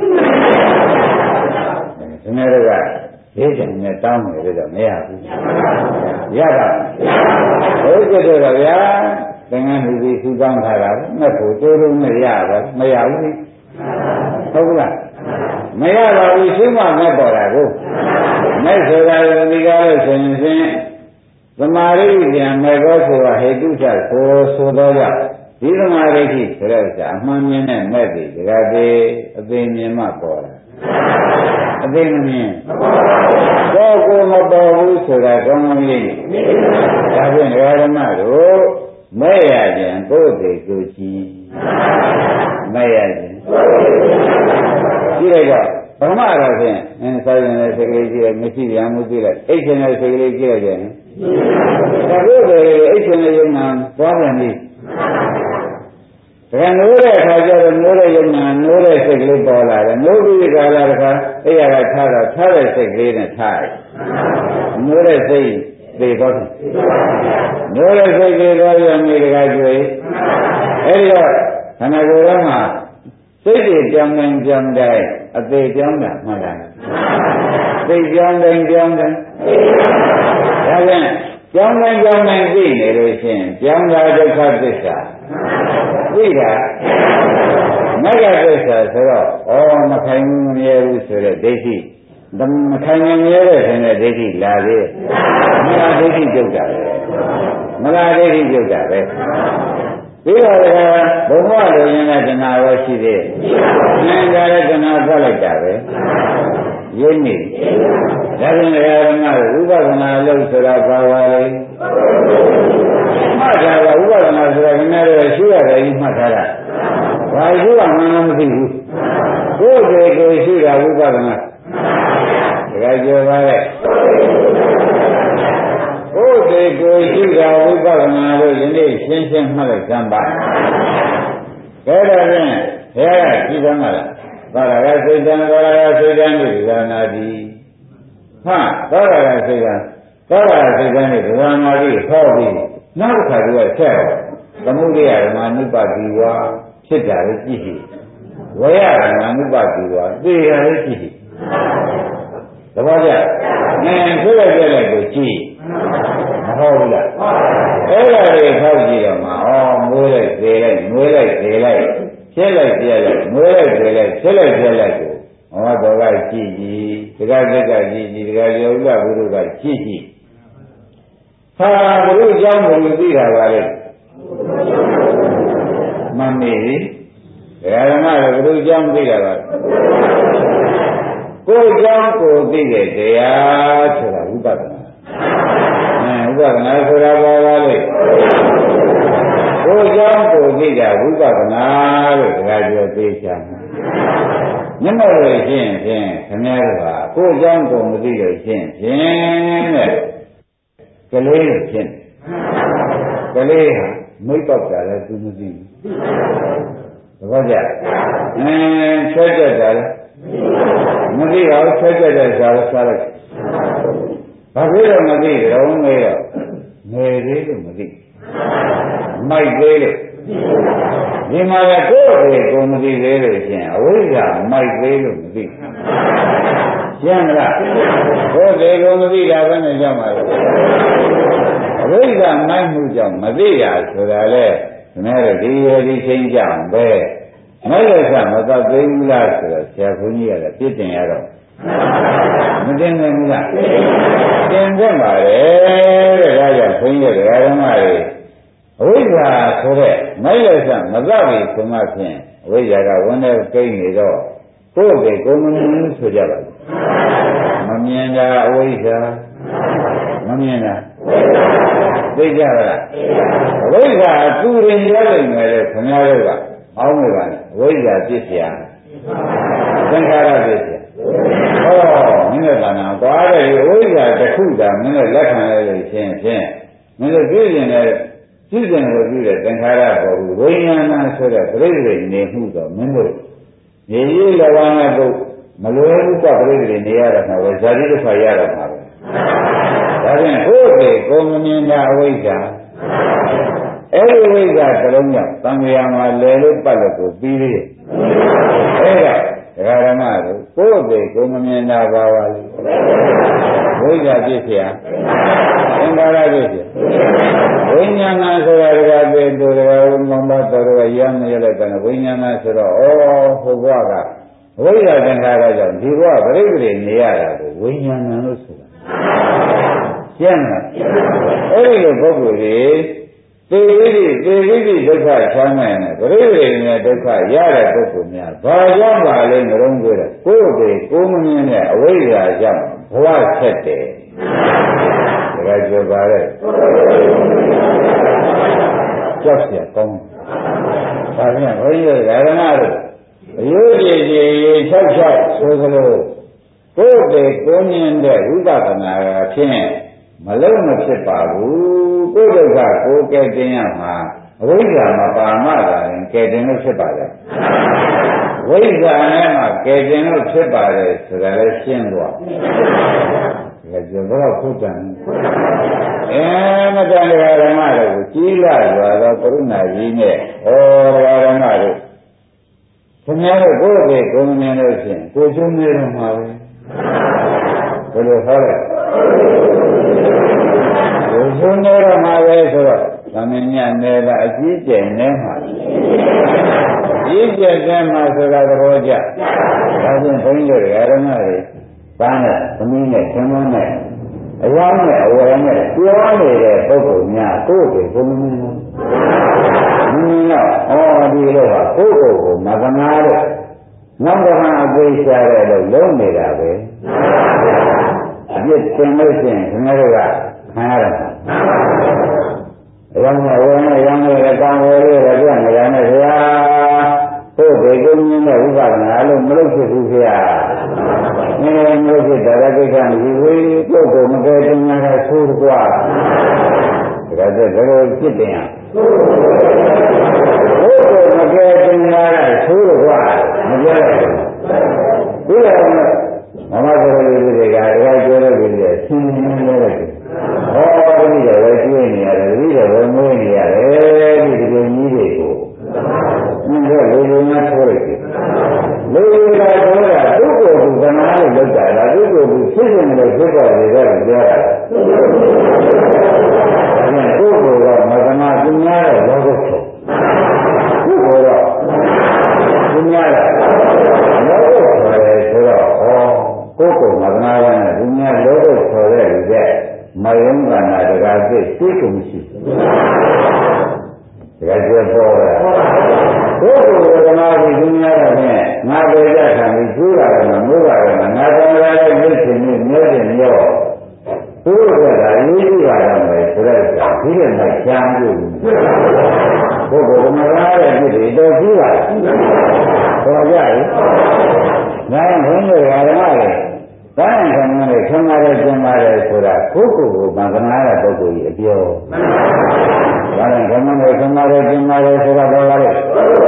ဒီနေ့တော့ရေးချင်နဲ့တောင်းနေတော့မရဘူးရပါဘူးဘုရားတို့ကဗျာသင်္ကန်းလူကြီးစူတောင်းထားတာမက်ဖို့တိုးတိုးမရပါမရဘူးဟုတ်လားမရပါဘူးရှင်းမှမက်ပေါ်တာကိုမက်ဆိုတာဒီကားလို့ဆိုရင်သမာဓိဉာဏ်မဲ့တော့ဆိုတာဟေတုချဆိုတော့ကြောင့်ဒီသမာဓိရှိဆိုတဲ့ဥစ္စာအမှန်မြင်တဲ့မဲ့တွေဒါကတည်းအသိမြင်မှပေါ်တာအသိမမြင်တော့ကိုမပေါ်ဘူးဆိုတာကောင်းကောင်းလေးဒါဖြင့်ဓမ္မတို့မဲ့ရခြင်းကိုယ်သိကိုကြည်မဲ့ရခြင်းကြည့်လိုက်တော့ဘာမှတော့ဖြင့်စိုင်းနေတဲ့စိတ်ကလေးကြည့်လိုက်မရှိရမှုကြည့်လိုက်အိတ်ချင်တဲ့စိတ်ကလေးကြည့်လိုက်တယ်ဒါကိုယ်သိအိတ်ချင်တဲ့ယုံနာသွားပြန်ပြီဒါကနိုးတဲ့အခါကျတော့နိုးတဲ့ယုံနာနိုးတဲ့စိတ်ကလေးပေါ်လာတယ်နိုးပြီးကြလာတခါအဲ့ရကထားတော့ထားတဲ့စိတ်ကလေးနဲ့ထားတယ်နိုးတဲ့စိတ်သေတော့နိုးတဲ့စိတ်သေးတော့ရနေတခါကျွေးအဲ့ဒီတော့ခန္ဓာကိုယ်ထဲမှာစိတ်တွေကြောင်းတိုင်းကြောင်းတိုင်းအသေးကြောင်းတာမှန်လားစိတ်ကြောင်းတိုင်းကြောင်းတိုင်းဒါပြန်ကြောင်းတိုင်းကြောင်းတိုင်းသိနေလို့ရှိရင်ကြောင်းတာဒုက္ခသစ္စာသိတာမဂ္ဂသစ္စာဆိုတော့မခိုင်မမြဲဘူးဆိုတဲ့ဒိဋ္ဌိမခိုင်မမြဲတဲ့ခင်တဲ့ဒိဋ္ဌိလာသေးမလားဒိဋ္ဌိကျုပ်တာပဲမလားဒိဋ္ဌိကျုပ်တာပဲပြီးတော့ဘုံဘဝလိုရင်းတဲ့တဏှာရောရှိသေးတယ်။ဉာဏ်ကြတဲ့တဏှာဖွက်လိုက်တာပဲ။ရင်းနေ။ဒါပြင်ဓမ္မတို့ဥပဒနာလို့ဆိုတာပါပါလေ။မှတ်တာကဥပဒနာဆိုတာခင်ဗျားတို့ရှိရတယ်ကြီးမှတ်ထားတာ။ဘာရှိမှမှန်းမသိဘူး။ကိုယ်တည်းကိုရှိတာဥပဒနာ။ဒါကြပြောပါလေ။ကိုယ်တည်းကိုရှိတာဝိပဿနာလို့ယနေ့ရှင်းရှင်းမှတ်လိုက်စမ်းပါ။ဒါတော့ဖြင့်ဘုရားကကြည်သမ်းလား။သာရကစိတ်တံသောရကစိတ်တံဒီဇာနာတိ။ဟာသောရကစိတ်တံသောရကစိတ်တံဒီဇာနာတိဟောပြီးနောက်တစ်ခါသူကဆက်တော့သမုဒိယဓမ္မနုပတိဝါဖြစ်တာလည်းကြည့်ရှိ။ဝေယဓမ္မနုပတိဝါသိရလည်းကြည့်ရှိ။သဘောကျ။ဆိုလိုက်ပြလိုက်ကိုကြည့်မဟုတ်ဘူးလားအဲ့ဒါတွေထောက်ကြည့်တော့မှမွေးလိုက်သေးလိုက်မွေးလိုက်သေးလိုက်ဖြစ်လိုက်ပြက်လိုက်မွေးလိုက်သေးလိုက်ဖြစ်လိုက်ပြက်လိုက်ကိုတော်ကကြည့်ကြည့်တက္ကသက်ကကြည့်ကြည့်တက္ကယောဂဘုရုကကြည့်ကြည့်ဟာဘုရုเจ้าဘုရုသိတာပါလေမမေးဓမ္မကဘုရုเจ้าသိတာပါကိုယ်เจ้าကိုသိတဲ့တရားဆိုတာဝိပဿနာဥပဒနာဆိုတာပါပါလေကိုယ်ကြောင့်ကိုသိတာဝိပဿနာလို့တခါပြောသေးချာမျက်မှောက်လို့ရှင်းဖြင့်ခင်ဗျားတို့ဟာကိုယ်ကြောင့်ကိုမသိလို့ရှင်းဖြင့်တဲ့ကလေးကိုရှင်းကလေးဟာမိတ်တော့တာလည်းသူမသိဘူးသဘောကျဆွဲကြတာလည်းမသိတော့ဆွဲကြတဲ့ဇာတ်စားလိုက်ဘာဖြစ်လို့မသိတော့မေးတော့ငယ်သေးလို့မသိမိုက်သေးလို့ဒီမှာကကိုယ်တွေကိုမသိသေးလို့ရှင်အဝိဇ္ဇာမိုက်သေးလို့မသိရှင်းမလားကိုယ်တွေကိုမသိတာဘယ်နဲ့ကြောင့်ပါလဲအဝိဇ္ဇာမိုက်မှုကြောင့်မသိရဆိုတာလေဒီမဲ့ဒီရဒီချင်းကြောင့်ပဲမိုက်ရစမသသိဘူးလားဆိုတော့ဆရာဘုန်းကြီးကလည်းပြစ်တင်ရတော့မတင်နိုင်ဘူးလားတင်တတ်ပါလေတဲ့ဒါကြောင့်ဘုန်းကြီးကဓမ္မတွေအဝိဇ္ဇာဆိုတဲ့မိုက်လက်ဆမသပြီဆိုမှဖြင့်အဝိဇ္ဇာကဝန်နဲ့ကိန်းနေတော့ကိုယ်ကိုကိုယ်မမြင်ဘူးဆိုကြပါဘူးမမြင်တာအဝိဇ္ဇာမမြင်တာသိကြပါလားအဝိဇ္ဇာသူရင်ရလိမ့်မယ်လေခင်ဗျားတို့ကအောင်းနေပါလေအဝိဇ္ဇာပြစ်เสียသင်္ခါရပြစ်เสียမင်းတို့ကနာကွာတဲ့ဒီဝိဇ္ဇာတစ်ခုသာမင်းတို့လက်ခံရလို့ရှင်းဖြင့်မင်းတို့ပြည့်ရင်လည်းပြည့်စုံလို့ပြည့်တဲ့သင်္ခါရပေါ်ဘူးဝိညာဏဆိုတဲ့ပြိဋိနေမှုတော့မင်းတို့ရေကြီးလောကနဲ့ပုတ်မလွယ်ဘူးကပြိဋိနေရတာမှာပဲဇာတိဒုက္ခရတာမှာပဲဒါဖြင့်ကိုယ်တည်းကိုမမြင်တာအဝိဇ္ဇာအဲ့ဒီဝိဇ္ဇာကလုံးကြောင့်သံဃာမှာလဲလို့ပတ်လို့ကိုပြီးသေးတယ်အဲ့ဒါဓမ္မတို့ကိုယ်တည်းကိုမမြင်တာပါပါလေဝိဇ္ဇာပြည့်เสียသင်္ခါရပြည့်เสียဝိညာဏဆိုတာတကယ်ပဲတို့တကယ်မောင်တော်တော်ရမ်းရလိုက်တယ်ဝိညာဏဆိုတော့ဟိုဘဝကဝိဇ္ဇာသင်္ခါရကြောင့်ဒီဘဝပြိဋိနေရတာကိုဝိညာဏလို့ဆိုတာရှင်းလားအဲ့ဒီလိုပုဂ္ဂိုလ်ကြီးသေဝိတိဒုက္ခချမ်းနိုင်တယ်ပြိဋိနဲ့ဒုက္ခရတဲ့ပုဂ္ဂိုလ်များဘာကြောင့်ပါလဲငရုံးကြတယ်ကိုယ်ပေကိုမမြင်တဲ့အဝိဇ္ဇာကြောင့်ဘဝဆက်တယ်ဒါကြပြောပါလေကြောက်เสียကောင်းဒါပြန်ဘုန်းကြီးဓမ္မတို့အယုဒ္ဓေကြီး66ဆိုသလိုကိုယ်ပေကိုမြင်တဲ့ဝိပဿနာဖြင့်မလုံးမဖြစ်ပါဘူးကိုယ်ဒုက္ခကိုယ်ကဲတင်ရမှာအဝိဇ္ဇာမပါမှသာရင်ကဲတင်လို့ဖြစ်ပါတယ်ဝိဇ္ဇာနဲ့မှကဲတင်လို့ဖြစ်ပါတယ်ဆိုတာလည်းရှင်းသွားဒါကြောင့်တော့ခုတန်မတန်တရားဓမ္မတို့ကြီးလာစွာသောကရုဏာကြီးနဲ့ဩတရားဓမ္မတို့ခင်ဗျားတို့ကိုယ့်ရဲ့ကိုယ်မြင်လို့ဖြင့်ကိုယ်ကျုံးနေတော့မှာပဲဘယ်လိုဟောလဲကိုယ်ကျုံးနေတော့မှာပဲဆိုတော့သမင်ညနေတာအကြီးကျယ်နေမှာကြီးကျယ်တဲ့မှာဆိုတာသဘောကျဒါဖြင့်ဘုန်းကြီးတို့ဓမ္မတွေပန်းနဲ့သမီးနဲ့သင်္ဘောနဲ့အယောင်းနဲ့အဝယ်နဲ့ပြောနေတဲ့ပုဂ္ဂိုလ်များကိုယ့်ကိုယ်ကိုမမြင်ဘူး။မမြင်တော့ဒီလိုဟာကိုယ့်ကိုယ်ကိုမကနာတော့နောက်ကမှအသေးရှားတဲ့လို့လုံးနေတာပဲ။အပြစ်တင်လို့ရှိရင်ခင်ဗျားတို့ကခံရတာ။အယောင်းနဲ့အဝယ်နဲ့အယောင်းနဲ့ကောင်းဝယ်လို့လည်းပြနေတာနဲ့ဗျာ။ကိုယ့်ကိုယ်ကိုမြင်တဲ့ဥပဒနာလို့မလုပ်ဖြစ်ဘူးခင်ဗျာ။နေမျိုးဖြစ်တာကိစ္စမရှိဘူးပုဂ္ဂိုလ်မကဲတင်ရတာသိုးကွာဒါကြတဲ့ဘယ်လိုဖြစ်တင်ရပုဂ္ဂိုလ်မကဲတင်ရတာသိုးကွာမပြောရဘူးဒီလိုမမကလေးတွေကတရားပြောတဲ့လူတွေဆင်းရဲနေတယ်ဟောဒီတော့ဝယ်ကျွေးနေရတယ်ဒီတော့ဝယ်မွေးနေရတယ်ဒီလိုကြီးတွေကိုမင်းတို့လူတွေနဲ့ထိုးလိုက်တယ်လူတွေကပြောတာသူ့ကိုယ်ကနာလို့လုပ်တာလားသူ့ကိုယ်ကဖြစ်နေလို့ဖြစ်ပေါ်နေတဲ့ပြောတာကိုယ်ကမကနာသူများတော့လောကုတ်ဆိုသူ့ကိုယ်တော့သူများတော့လောကုတ်ဆိုတယ်ဆိုတော့ကိုယ်ကိုမကနာတဲ့သူများလောကုတ်ဆိုတဲ့လူကမယုံကနာတကားသိသိကုန်ရှိတကယ်ပြောပေါ်တယ်ဘုရားကနာပြီးသူများတော့ဖြင့်ငါပေကြခံပြီးကျူးလာတယ်မိုးလာတယ်ငါတော်ရတဲ့မြစ်ရှင်နဲ့မြဲတယ်ရောသူတို့ကလည်းရေးကြည့်ပါတော့မယ်ဆိုတော့ဒီလိုမှချမ်းလို့ဘုရားကနာတဲ့မြစ်တွေတော့ကျူးလာတယ်ပေါ်ကြပြီငါရင်ဘုန်းကြီးဓမ္မတွေတိုင်းခံနေခံရတယ်ကျင်ပါတယ်ဆိုတာကိုယ့်ကိုယ်ကိုမကနာတဲ့ပုဂ္ဂိုလ်ကြီးအပြောဒါနဲ့ဓမ္မတွေခံရတယ်ကျင်ပါတယ်ဆိုတာဘာလဲခင်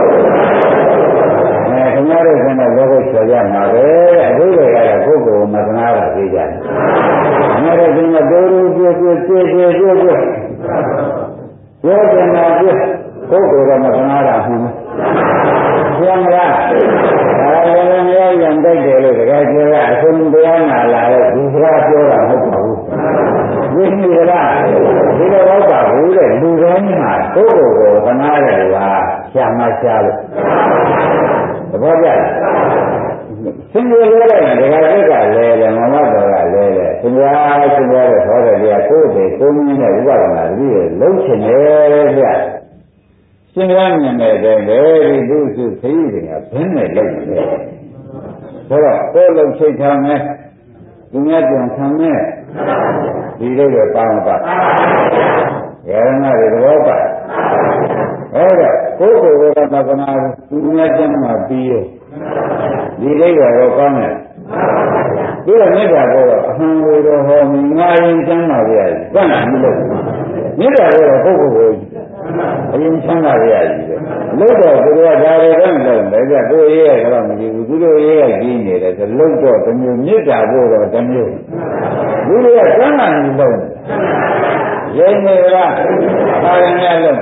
ဗျားတို့ကလည်းလောကုတ်ချေကြမှာပဲအသေးတွေကတော့ကိုယ့်ကိုယ်မကနာတာသိကြတယ်။ခင်ဗျားတို့ကတိုးတိုးပြည့်ပြည့်ပြည့်ပြည့်ပြည့်ပြောကြမှာပြည့်ကိုယ့်ကိုယ်ကမကနာတာဟုတ်မလား။ဘုရားကဒါလည်းများရံတိုက်တယ်လို့တကယ်ပြောရအဆုံးတရားနာလာတော့ဒီစကားပြောတာမဟုတ်ပါဘူး။ဒီနည်းကဒီလိုတော့ပါဘူးတဲ့လူတိုင်းမှာကိုယ့်ကိုယ်ကိုကနာတယ်ကရှာမှရှာလို့သဘောကျလားသင်္ကြန်လဲတဲ့ဒကာစိတ်ကလဲတယ်မမတော်ကလဲတယ်သင်္ကြန်တဲ့ဟောတယ်ကြာကိုယ်တည်းကိုယ်မြင်တဲ့ဥပဒနာတည်းလုံးချင်တယ်ဗျသင်္ကြန်မြင်တဲ့တည်းဒီသူစုခရီးတွေကဘင်းနဲ့လုံးနေတယ်ဆိုတော့ကိုယ်လုံးချိတ်ထားမယ်သူများပြန်ခံမယ်ဒီလိုပဲပါမပါရဟနာတွေသဘောပါအဲ့တော့ကိုယ်ကိုယ်ကမကနာသူများကျမ်းမှာပြီးရောဒီလိမ့်တော့ကောင်းတယ်ဒီတော့မေတ္တာကတော့အဟံကိုတော့ဟောငါရင်ကျမ်းပါဗျာတတ်နိုင်လို့မေတ္တာကတော့ပုဂ္ဂိုလ်ကိုအရင်ချမ်းသာရည်ပဲလို့တော့သူတို့ကဒါတွေတော့မလုပ်လည်းကြကိုယ်ရေးရတော့မကြည့်ဘူးသူတို့ရေးရကြီးနေတယ်ဆိုလို့တော့တမျိုးမေတ္တာဖို့တော့တမျိုးသူတွေကကျမ်းသာနေလို့ရင်းနေလားဘာရင်များလို့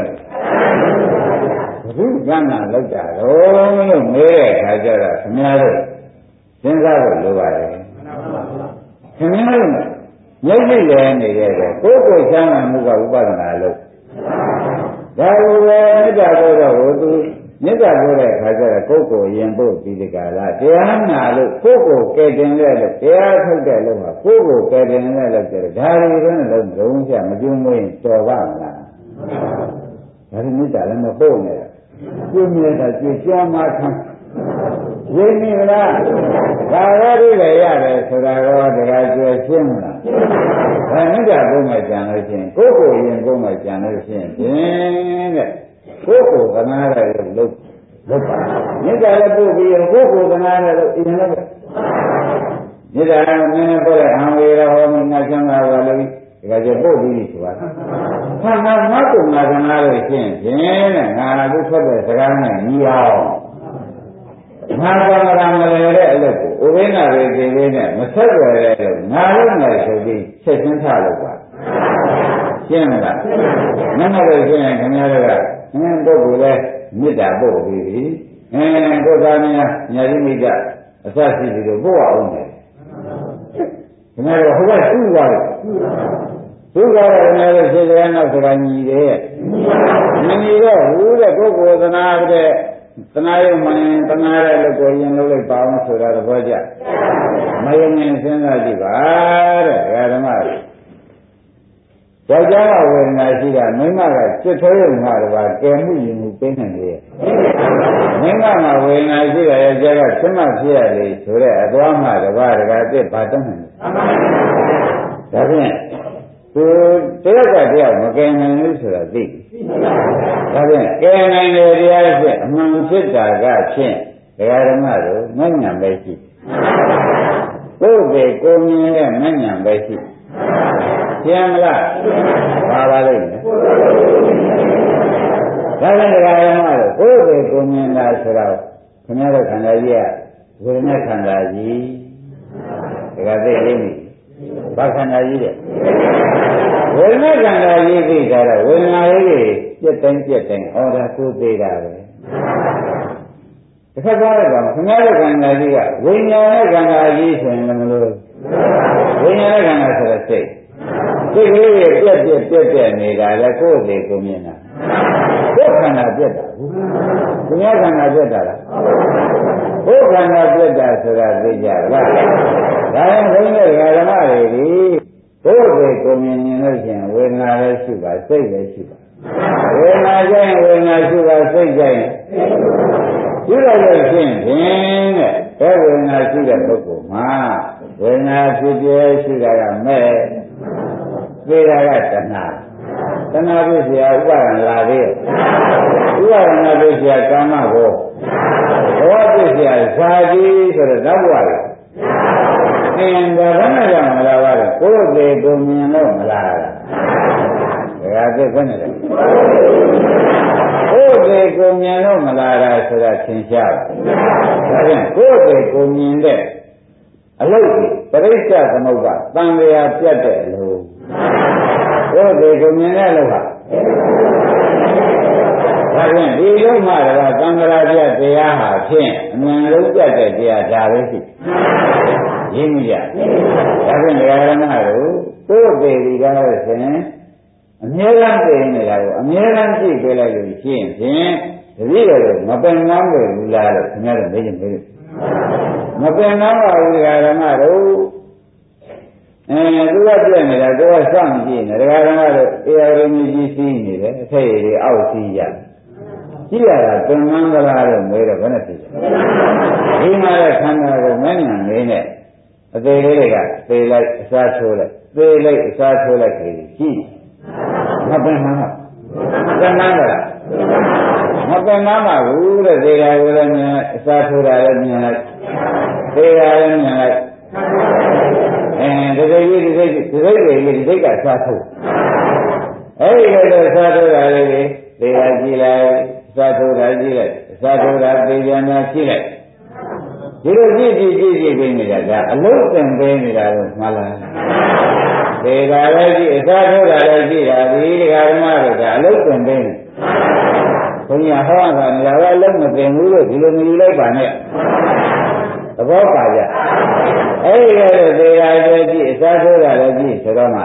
ဘုရားကလောက်တာတော့လို့မေးတဲ့အခါကျတော့ခင်ဗျားတို့စဉ်းစားဖို့လိုပါတယ်ခင်ဗျားတို့မျက်စိလည်းနေတဲ့ကိုယ်ကိုယ်ချမ်းသာမှုကဥပဒနာလို့ဒါလိုပဲမေတ္တာကိုတော့သူမေတ္တာကိုတဲ့အခါကျတော့ကိုယ်ကိုရင်ဖို့ဒီတကလားတရားနာလို့ကိုယ်ကိုကယ်တင်တဲ့လို့တရားထုတ်တဲ့လို့မှာကိုယ်ကိုကယ်တင်တဲ့လို့ကျတော့ဒါတွေတော့လုံးချမကျွမ်းမွေးတော်ပါမလားဒါဒီမေတ္တာလည်းမပို့နဲ့ကျင်းနေတာကြည်ကြမှာခံရင်းနေလားဒါရောဒီလေရတယ်ဆိုတာတော့တရားကျွဲရှင်းမလားဒါမေတ္တာကိုမှကြံလို့ရှိရင်ကိုယ်ကိုရင်ကိုယ်မှကြံလို့ရှိရင်ဖြင့်တဲ့ကိုယ်ကိုကနာရလို့လုပ်ပါမေတ္တာလည်းပို့ပြီးကိုယ်ကိုကနာရလို့အရင်လည်းမေတ္တာကနည်းနည်းပို့တဲ့အာဝေရဟောမိငါချမ်းသာပါလို့ကကြပို့ပြီးဆိုတာခန္ဓာငါ့ကိုငါကနာလို့ရှင်းဖြင့်တဲ့ငါတို့ထွက်တဲ့စကားနဲ့ညီအောင်ငါကမမလဲတဲ့အလုပ်ကိုဥပိ္ပနာဝေဒီလေးနဲ့မဆက်ွယ်တဲ့လို့ငါတို့နဲ့ဆိုပြီးချက်ချင်းထားလို့ပါရှင်းမလားနည်းနည်းလို့ရှင်းရင်ခင်ဗျားတို့ကပုဂ္ဂိုလ်လဲမေတ္တာပို့ပြီးပြီကိုယ်သားများညာတိမိကအစရှိပြီးတော့ပို့အောင်တယ်ခင်ဗျားတို့ဟိုကသူ့သွားတယ်သူကလည်းခင်ဗျားတို့ရှင်းရနောက်ဆိုတာညီတယ်ညီတော့ဘူးတဲ့ပုဂ္ဂိုလ်သနာတဲ့သနာရုံမှန်သနာတဲ့လို့ကိုရင်လို့လိုက်ပါအောင်ဆိုတာသဘောကျမယုံရင်စဉ်းစားကြည့်ပါတဲ့ဓမ္မယောက်ျားကဝေဒနာရှိတာမိန်းမကစိတ်ထဲရုံမှာတော့ကဲမှုရင်မှုပေးနိုင်တယ်မိန်းမကဝေဒနာရှိတာယောက်ျားကသစ္စာဖြစ်ရလေဆိုတဲ့အသွားမှတပါးတကားအစ်ဘာတတ်နိုင်လဲဒါဖြင့်သူတယောက်ကတယောက်မကယ်နိုင်ဘူးဆိုတာသိဒါဖြင့်ကယ်နိုင်တဲ့တရားဖြစ်အမှန်ဖြစ်တာကဖြင့်ဒကာဓမ္မတို့မဉ္ဇဏ်ပဲရှိကိုယ်ပေကိုမြင်တဲ့မဉ္ဇဏ်ပဲရှိရှင်းမလားပါပါလိမ့်မယ်ဒါကြောင့်ဒကာဓမ္မတို့ကိုယ်ပေကိုမြင်တာဆိုတော့ခင်ဗျားတို့ခန္ဓာကြီးကဝေဒနာခန္ဓာကြီးဒကာသိလိမ့်မယ်ဘာခန္ဓာကြီးတဲ့ဝေဒနာခန္ဓာကြီးသိတာတော့ဝေဒနာလေးပြက်တိုင်းပြက်တိုင်းဩဒါကိုသိတာပဲတစ်ခါသွားလိုက်ပါခင်ဗျားတို့ခန္ဓာကြီးကဝိညာဉ်နဲ့ခန္ဓာကြီးဆိုရင်လည်းမလို့ဝိညာဉ်နဲ့ခန္ဓာဆိုတဲ့စိတ်ကလေးရဲ့ပြက်နေတာလေကိုယ်လေကိုမြင်တာကိုယ်ခန္ဓာပြက်တာဘူးခင်ဗျားခန္ဓာပြက်တာလားကိုယ်ခန္ဓာပြက်တာဆိုတာသိကြလားဒါရင်ဘုန်းကြီးဓမ္မတွေကိုယ်လေကိုမြင်လို့ရှိရင်ဝေဒနာလည်းရှိပါစိတ်လည်းရှိပါဝေဒနာကြရင်ဝေဒနာရှိပါစိတ်ကြရင်ရှိလိုက်လို့ရှိရင်ဖြင့်တဲ့ဝေဒနာရှိတဲ့ပုဂ္ဂိုလ်မှာဝေဒနာဖြစ်ပြရှိတာကမဲ့သိတာကတဏှာပြည့်စရာဥပါဒံလာသေးဥပါဒနာပြည့်စရာကာမဘောဘောပြည့်စရာဇာတိဆိုတဲ့နောက်ဘဝလေအင်းဒါဘယ်နဲ့ကြောင့်မလာပါလဲကိုယ်သေးကိုမြင်လို့မလာတာဒါကသိခွင့်နေတယ်ကိုယ်သေးကိုမြင်လို့မလာတာဆိုတာသင်ရှားတယ်ဒါကြောင့်ကိုယ်သေးကိုမြင်တဲ့အလုပ်ကြီးပရိစ္ဆေသမုပ္ပါတန်လျာပြတ်တဲ့အလုပ်ကိုယ်သေးကိုမြင်တဲ့အလုပ်ဟာဒါဖြင့်ဒီလုံးမှတော့သံဃာပြတရားဟာဖြင့်အမှန်လုံးပြတဲ့တရားဒါပဲရှိရင်းမိကြဒါဖြင့်ဒကာရမတို့ကိုယ်သေးဒီကားလို့ဆိုရင်အမြဲတမ်းသိနေတာကိုအမြဲတမ်းကြည့်ပေးလိုက်လို့ရှိရင်ဖြင့်တတိယတော့မပင်ငမ်းပဲဘူးလားလို့ခင်ဗျားတို့မေးကြည့်မပင်ငမ်းပါဘူးဒကာရမတို့သူကပြည့်နေတာကိုယ်ကစောင့်ကြည့်နေဒကာရမတို့အေရရမြကြီးစီးနေတယ်အထက်ရည်အောက်စီးရကြည့်ရတာပင်ငမ်းကလားလို့မေးတော့ဘယ်နဲ့ဖြစ်ဒီမှာတဲ့ခန္ဓာကိုမဉ္ဇဏ်လေးနဲ့အသေးလေးတွေကသေလိုက်အစားထိုးလိုက်သေလိုက်အစားထိုးလိုက်ကြည့်မပင်မလားပင်မလားမပင်မပါဘူးတဲ့သေတာကိုလည်းမြင်အစားထိုးတာလည်းမြင်လိုက်သေတာလည်းမြင်လိုက်ဒီစိတ်ကစားထိုးအဲ့ဒီလိုစားထိုးတာလေးတွေသေတာကြည့်လိုက်စားထိုးတာကြည့်လိုက်စားထိုးတာသေပြန်တာကြည့်လိုက်ဒီလိုကြည့်ပြီးနေတာကအလုံးစင်ပေးနေတာလို့မှတ်လားသေတာလည်းကြည့်အစားထိုးတာလည်းကြည့်တာဒီဓမ္မတို့ကအလုံးစင်ပေးနေဘုရားဟောတာလည်းအလုံးမသိဘူးလို့ဒီလိုမယူလိုက်ပါနဲ့သဘောပါကြအဲ့ဒီလိုသေတာလည်းကြည့်အစားထိုးတာလည်းကြည့်ဆိုတော့မှ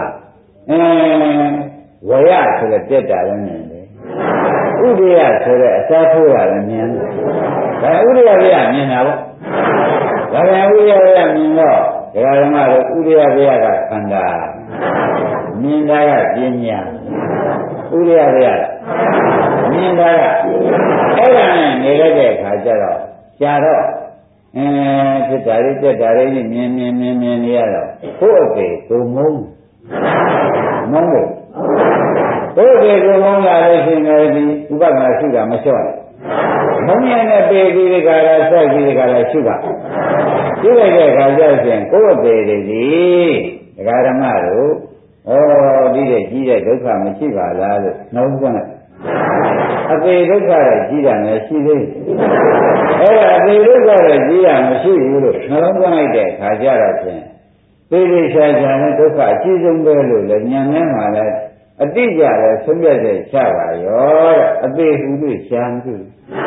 ဝရဆိုတဲ့တက်တာလည်းမြင်တယ်ဥဒိယဆိုတဲ့အစားထိုးတာလည်းမြင်တယ်ဒါဥဒိယပြမြင်တာပေါ့ဒါပြန်ဥဒိယပြမြင်တော့ဒကာဓမ္မတို့ဥဒိယပြကခန္ဓာမြင်တာကပညာဥဒိယပြမြင်တာကအဲ့ဒါနဲ့နေလိုက်တဲ့အခါကျတော့ကြာတော့ဖြစ်တာလေးတက်တာလေးမြင်နေရတော့ကိုယ့်အပေကိုမုန်းလို့ကိုယ့်အပေကိုမုန်းလာလို့ရှိရင်ဒီဥပဒနာရှိတာမလျှော့နဲ့မုန်းရတဲ့ပေပြီးဒီကရာစိုက်ပြီးဒီကရာရှိပါရှိလိုက်တဲ့အခါကျရင်ကိုယ့်အပေတွေဒီဒကာဓမ္မတို့ဒီတဲ့ကြီးတဲ့ဒုက္ခမရှိပါလားလို့နှလုံးသွင်းလိုက်အပေဒုက္ခရဲ့ကြီးတာလည်းရှိသေးအဲ့ဒါအပေဒုက္ခရဲ့ကြီးတာမရှိဘူးလို့နှလုံးသွင်းလိုက်တဲ့အခါကျတော့ဖြင့်သေသေးချာချာနဲ့ဒုက္ခအကြီးဆုံးပဲလို့လည်းဉာဏ်နဲ့မှလည်းအတိအကျလည်းဆုံးဖြတ်ချက်ချပါရောတဲ့အပေဟူလို့ရှားမှု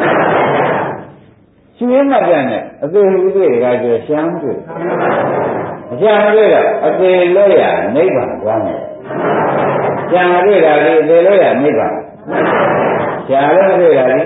ရှင်ရင်းမှတ်တဲ့နဲ့အပေဟူလို့တကယ်ကျရှားမှုအရှားတွေ့တော့အပေလို့ရနိဗ္ဗာန်သွားမယ်ရှားတွေ့တာလေအပေလို့ရနိဗ္ဗာန်ရှားလို့တွေ့တာလေ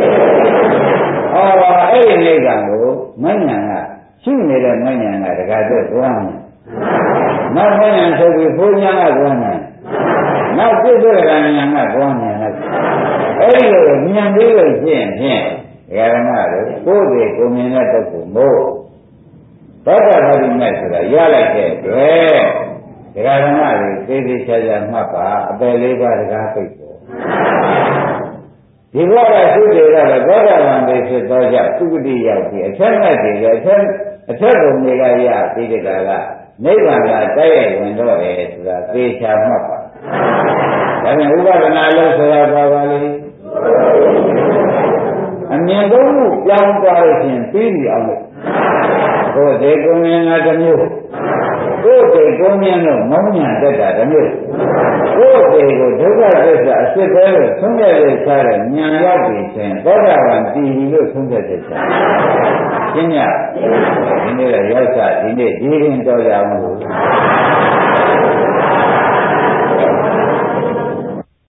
အဲ့ဒီနိဗ္ဗာန်ကိုမဉ္ဇဏ်ကရှိနေတဲ့မဉ္ဇဏ်ကတကယ်တော့သွားမယ်နောက်မဉ္ဇဏ်ဆိုပြီးဘုရားကသွားမယ်နောက်ပြည့်စုံတဲ့ဉာဏ်ကသွားမယ်အဲ့ဒီလိုဉာဏ်ပြီးလို့ရှိရင်ဖြင့်ဓမ္မတို့ကိုယ်တည်းကိုမြင်တဲ့ပုဂ္ဂိုလ်မို့သောတာပတိမဲ့ဆိုတာရလိုက်တဲ့အတွက်ဓမ္မတွေသိသိချာချာမှတ်ပါအပယ်လေးပါးတကားပိတ်ပေါ်ဒီဘောကသုတေကလည်းသောတာပန်တွေဖြစ်သောကြောင့်သုဂတိရောက်ပြီးအထက်မဲ့တွေလည်းအထက်ဘုံတွေကရပြီးတဲ့ကာလနိဗ္ဗာန်ကတိုက်ရိုက်ဝင်တော့တယ်ဆိုတာသေချာမှတ်ပါဒါပြန်ဥပဒနာလို့ဆိုတာပါပါလေအမြင်ဆုံးမှုပြောင်းသွားလို့ရှင်ပြီးပြီအောင်လို့ကိုယ်ဒီကုမြင်တာတစ်မျိုးကိုယ်ဒီကုမြင်တော့မောင်းညာတက်တာတစ်မျိုးကိုယ်ဒီကိုဒုက္ခသစ္စာအစစ်သေးလို့သုံးရတဲ့ခြားတဲ့ဉာဏ်ရောက်ပြီဆိုရင်သောတာပန်တည်ပြီလို့သုံးရတဲ့ခြားရှင်းညဒီနေ့ရောက်စားဒီနေ့ဒီရင်တော်ရအောင်လို့